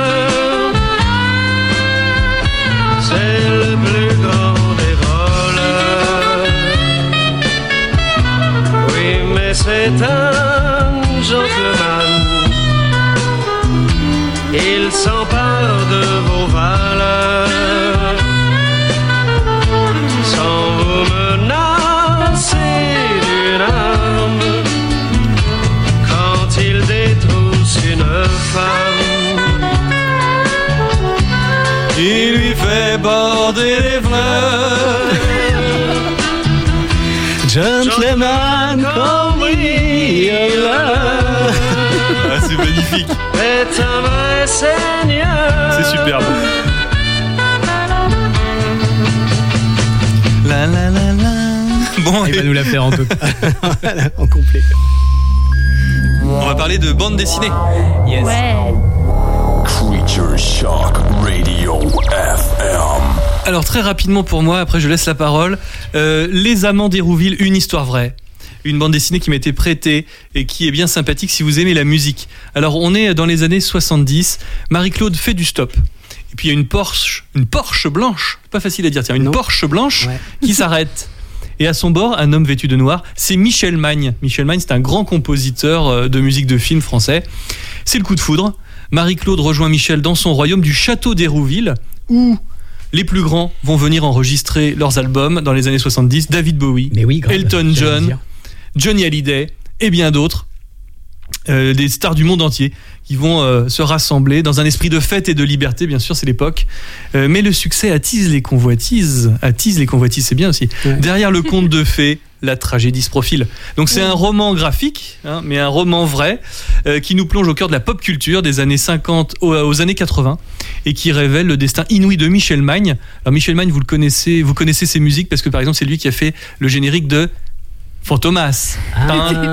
c'est le plus grand des voleurs. Oui, mais c'est un gentleman. Il s'empare de vos valeurs sans vous menacer d'une arme. Quand il détrousse une femme, Il lui fait border les fleurs. Gentleman, call me your love. Ah, c'est magnifique. est un vrai seigneur. C'est superbe. La la la la. Bon, Il va et nous la faire en tout Voilà, en complet. on va parler de bande dessinée. Yes. Ouais. Creature Shock Radio F M. Alors très rapidement pour moi, après je laisse la parole. Euh, Les Amants d'Hérouville, une histoire vraie. Une bande dessinée qui m'a été prêtée et qui est bien sympathique si vous aimez la musique. Alors on est dans les années soixante-dix, Marie-Claude fait du stop. Et puis il y a une Porsche, une Porsche blanche, pas facile à dire, tiens, une Non. Porsche blanche Ouais. qui s'arrête. Et à son bord, un homme vêtu de noir, c'est Michel Magne. Michel Magne, c'est un grand compositeur euh, de musique de film français. C'est le coup de foudre. Marie-Claude rejoint Michel dans son royaume du château d'Hérouville, où les plus grands vont venir enregistrer leurs albums dans les années soixante-dix. David Bowie, Mais oui, grave, Elton j'allais John, dire. Johnny Hallyday et bien d'autres. Euh, des stars du monde entier qui vont euh, se rassembler dans un esprit de fête et de liberté, bien sûr, c'est l'époque. Euh, mais le succès attise les convoitises. Attise les convoitises, c'est bien aussi. Ouais. Derrière le conte de fées, la tragédie se profile. Donc c'est un roman graphique, hein, mais un roman vrai, euh, qui nous plonge au cœur de la pop culture des années cinquante aux, aux années quatre-vingts et qui révèle le destin inouï de Michel Magne. Alors Michel Magne, vous le connaissez, vous connaissez ses musiques parce que par exemple c'est lui qui a fait le générique de Fantomas. Ah.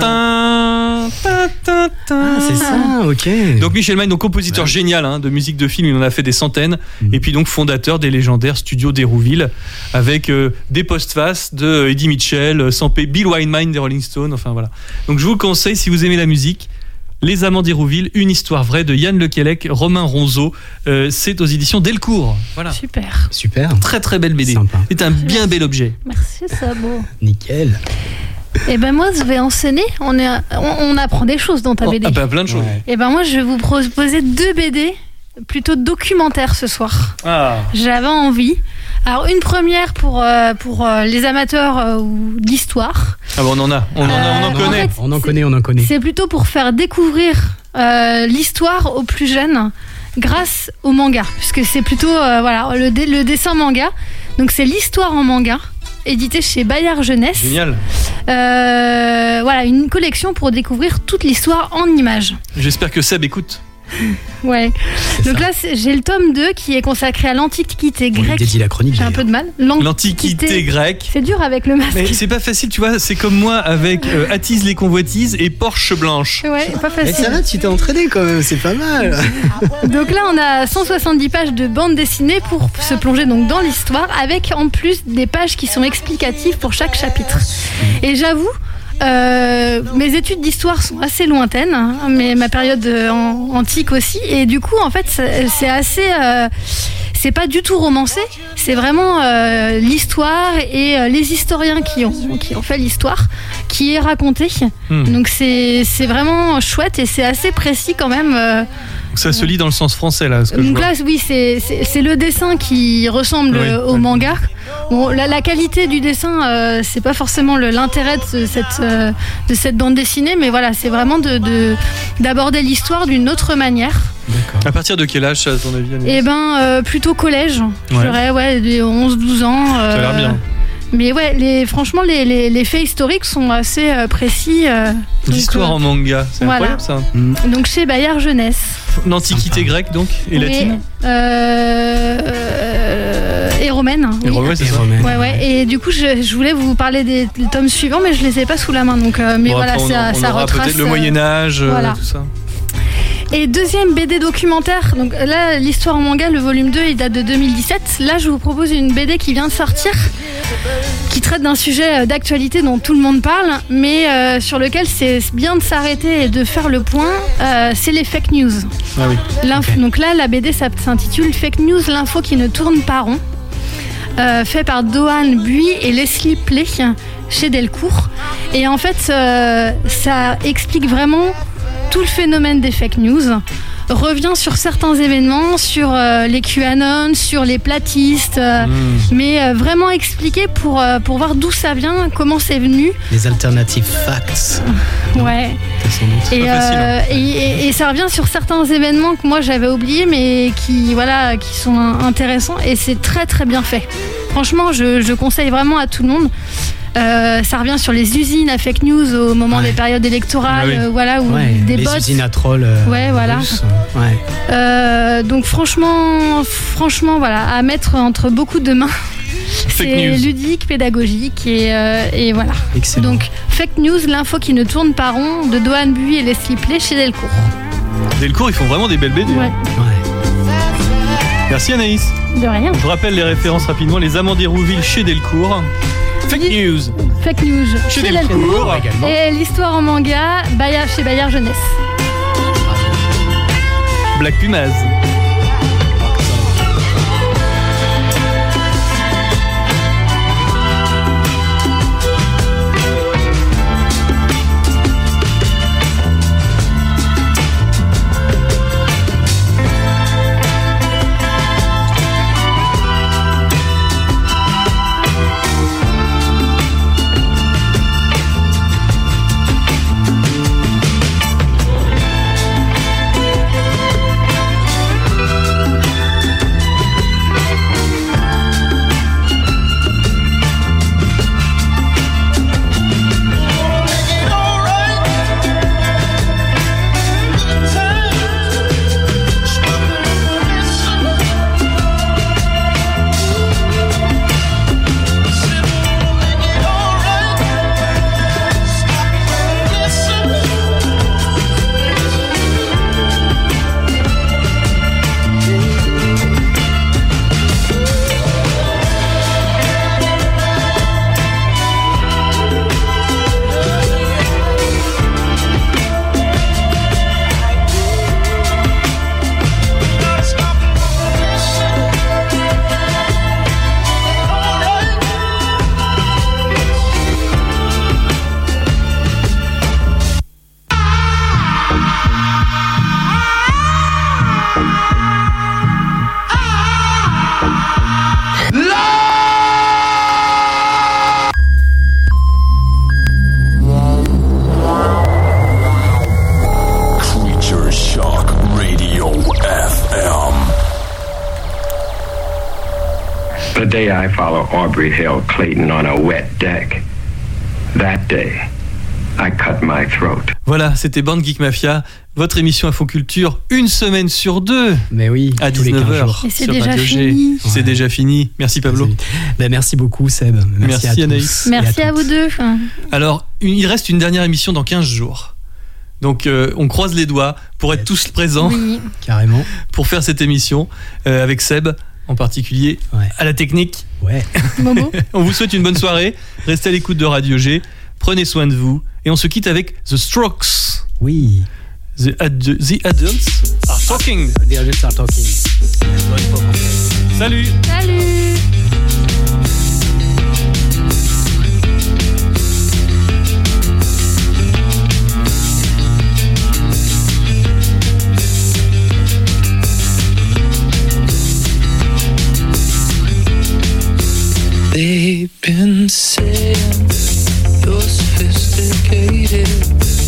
Tin, tin, tin, tin. Ah, c'est ça, ok. Donc Michel Magne, donc compositeur Ouais. génial hein, de musique de film, il en a fait des centaines, Mhm. et puis donc fondateur des légendaires studios d'Hérouville, avec euh, des postfaces de Eddie Mitchell, euh, Sampé, Bill Wyman des Rolling Stones, enfin voilà. Donc je vous le conseille si vous aimez la musique. Les Amants d'Hérouville, une histoire vraie de Yann Lequelec, Romain Ronzeau. Euh, c'est aux éditions Delcourt. Voilà. Super. Super, Très très belle B D. Sympa. C'est un bien bel objet. Merci Sabo. nickel. Et ben moi je vais enseigner. On, est, on, on apprend des choses dans ta Oh, B D. ah bah, plein de choses. Ouais. Et ben moi je vais vous proposer deux B D plutôt documentaires ce soir. Ah. J'avais envie. Alors une première pour, euh, pour euh, les amateurs euh, ou d'histoire. Ah bah, on en a, on en, a, on en Euh, connaît. en fait, On en c'est- connaît, on en connaît. C'est plutôt pour faire découvrir euh, l'histoire aux plus jeunes grâce au manga, puisque c'est plutôt euh, voilà le, dé- le dessin manga. Donc c'est l'histoire en manga, édité chez Bayard Jeunesse. Génial. Euh, voilà une collection pour découvrir toute l'histoire en images. J'espère que Seb écoute. Ouais. C'est Donc ça. là c'est- j'ai le tome deux qui est consacré à l'Antiquité On lui grecque. dédie la chronique. J'ai un peu de mal. L'Antiquité grecque. C'est dur avec le masque. Mais c'est pas facile, tu vois, c'est comme moi avec euh, Attise les convoitises et Porsche blanche. Ouais, pas Mais facile. ça va, tu t'es entraîné quand même, c'est pas mal. Donc là, on a cent soixante-dix pages de bande dessinée pour se plonger donc dans l'histoire, avec en plus des pages qui sont explicatives pour chaque chapitre. Et j'avoue, euh, mes études d'histoire sont assez lointaines, hein, mais ma période euh, en- antique aussi. Et du coup, en fait, c'est c'est assez... euh, c'est pas du tout romancé, c'est vraiment euh, l'histoire et euh, les historiens qui ont, qui ont fait l'histoire qui est racontée. Hmm. Donc c'est c'est vraiment chouette et c'est assez précis quand même. euh, Ça se lit dans le sens français là. Ce que Donc je vois. là, oui, c'est, c'est, c'est le dessin qui ressemble Oui. au manga. Bon, la, la qualité du dessin, euh, c'est pas forcément le, l'intérêt de cette, euh, de cette bande dessinée, mais voilà, c'est vraiment de, de, d'aborder l'histoire d'une autre manière. D'accord. À partir de quel âge, à ton avis, Anaïs ? Et ben, euh, plutôt collège, je Ouais. dirais, ouais, des onze douze ans. Ça a l'air euh, bien. Mais ouais, les, franchement, les, les, les faits historiques sont assez euh, précis. euh, donc, L'histoire euh, en manga, c'est voilà. incroyable ça. Mm. Donc chez Bayard Jeunesse. L'Antiquité Sympa. grecque donc et Oui, latine. euh, euh, et romaine. Et oui. romaine, c'est Et ça. romaine. Ouais, ouais. Et du coup, je, je voulais vous parler des, des tomes suivants, mais je les ai pas sous la main. Donc, euh, mais Bon, voilà, après, on, ça, on ça aura retrace. peut-être le euh, Moyen Âge, euh, voilà. tout ça. Et deuxième B D documentaire, donc là, l'histoire en manga, le volume deux, il date de deux mille dix-sept. Là, je vous propose une B D qui vient de sortir, qui traite d'un sujet d'actualité dont tout le monde parle, mais euh, sur lequel c'est bien de s'arrêter et de faire le point. Euh, c'est les fake news. Ah oui. L'info- Ok. Donc là, la B D ça s'intitule Fake News, l'info qui ne tourne pas rond. Euh, fait par Doan Buis et Leslie Play chez Delcourt. Et en fait, euh, ça explique vraiment tout le phénomène des fake news, revient sur certains événements, sur euh, les QAnon, sur les platistes, euh, Mmh. mais euh, vraiment expliqué pour, euh, pour voir d'où ça vient, comment c'est venu. Les alternative facts. Ouais. Sans doute. Et, pas facile, euh, et, et- et ça revient sur certains événements que moi j'avais oubliés, mais qui, voilà, qui sont intéressants, et c'est très très bien fait. Franchement, je, je conseille vraiment à tout le monde. Euh, ça revient sur les usines à fake news au moment Ouais. des périodes électorales, Ah oui. euh, voilà, où Ouais, des les bots. usines à trolls. euh, Ouais, voilà. russes. Ouais. Euh, donc franchement, franchement, voilà, à mettre entre beaucoup de mains. Fake C'est news. ludique, pédagogique et, euh, et voilà. Excellent. Donc fake news, l'info qui ne tourne pas rond, de Doan Buis et Leslie Play chez Delcourt. Delcourt, ils font vraiment des belles B D. Ouais, Ouais. Merci Anaïs. de rien. Je rappelle les références rapidement. Les Amants d'Hérouville chez Delcourt. Fake Oui. news. Fake news Chez chez Delcourt. Delcourt. également. Et l'histoire en manga, Bayard, chez Bayard Jeunesse. Black Pumas. Creature Shock Radio F M. The day I follow Aubrey Hill Clayton on a wet deck, that day, I cut my throat. Voilà, c'était Bande Geek Mafia, votre émission Infoculture, une semaine sur deux, Mais oui, à tous les dix-neuf quinze heures. jours. Et c'est sur déjà Radio G. fini. C'est Ouais. déjà fini. Merci Pablo. Ben, merci beaucoup Seb. Merci, Merci, à tous Anaïs. et Merci à, toutes. vous deux. Enfin, Alors, une- il reste une dernière émission dans quinze jours. Donc, euh, on croise les doigts pour être tous présents oui. Carrément. pour faire cette émission euh, avec Seb en particulier Ouais. à la technique. Ouais. Momo. On vous souhaite une bonne soirée. Restez à l'écoute de Radio G. Prenez soin de vous. Et on se quitte avec The Strokes. Oui. The, ad- the Adults are talking. The adults are talking. Salut. Salut. They've been saying you're sophisticated.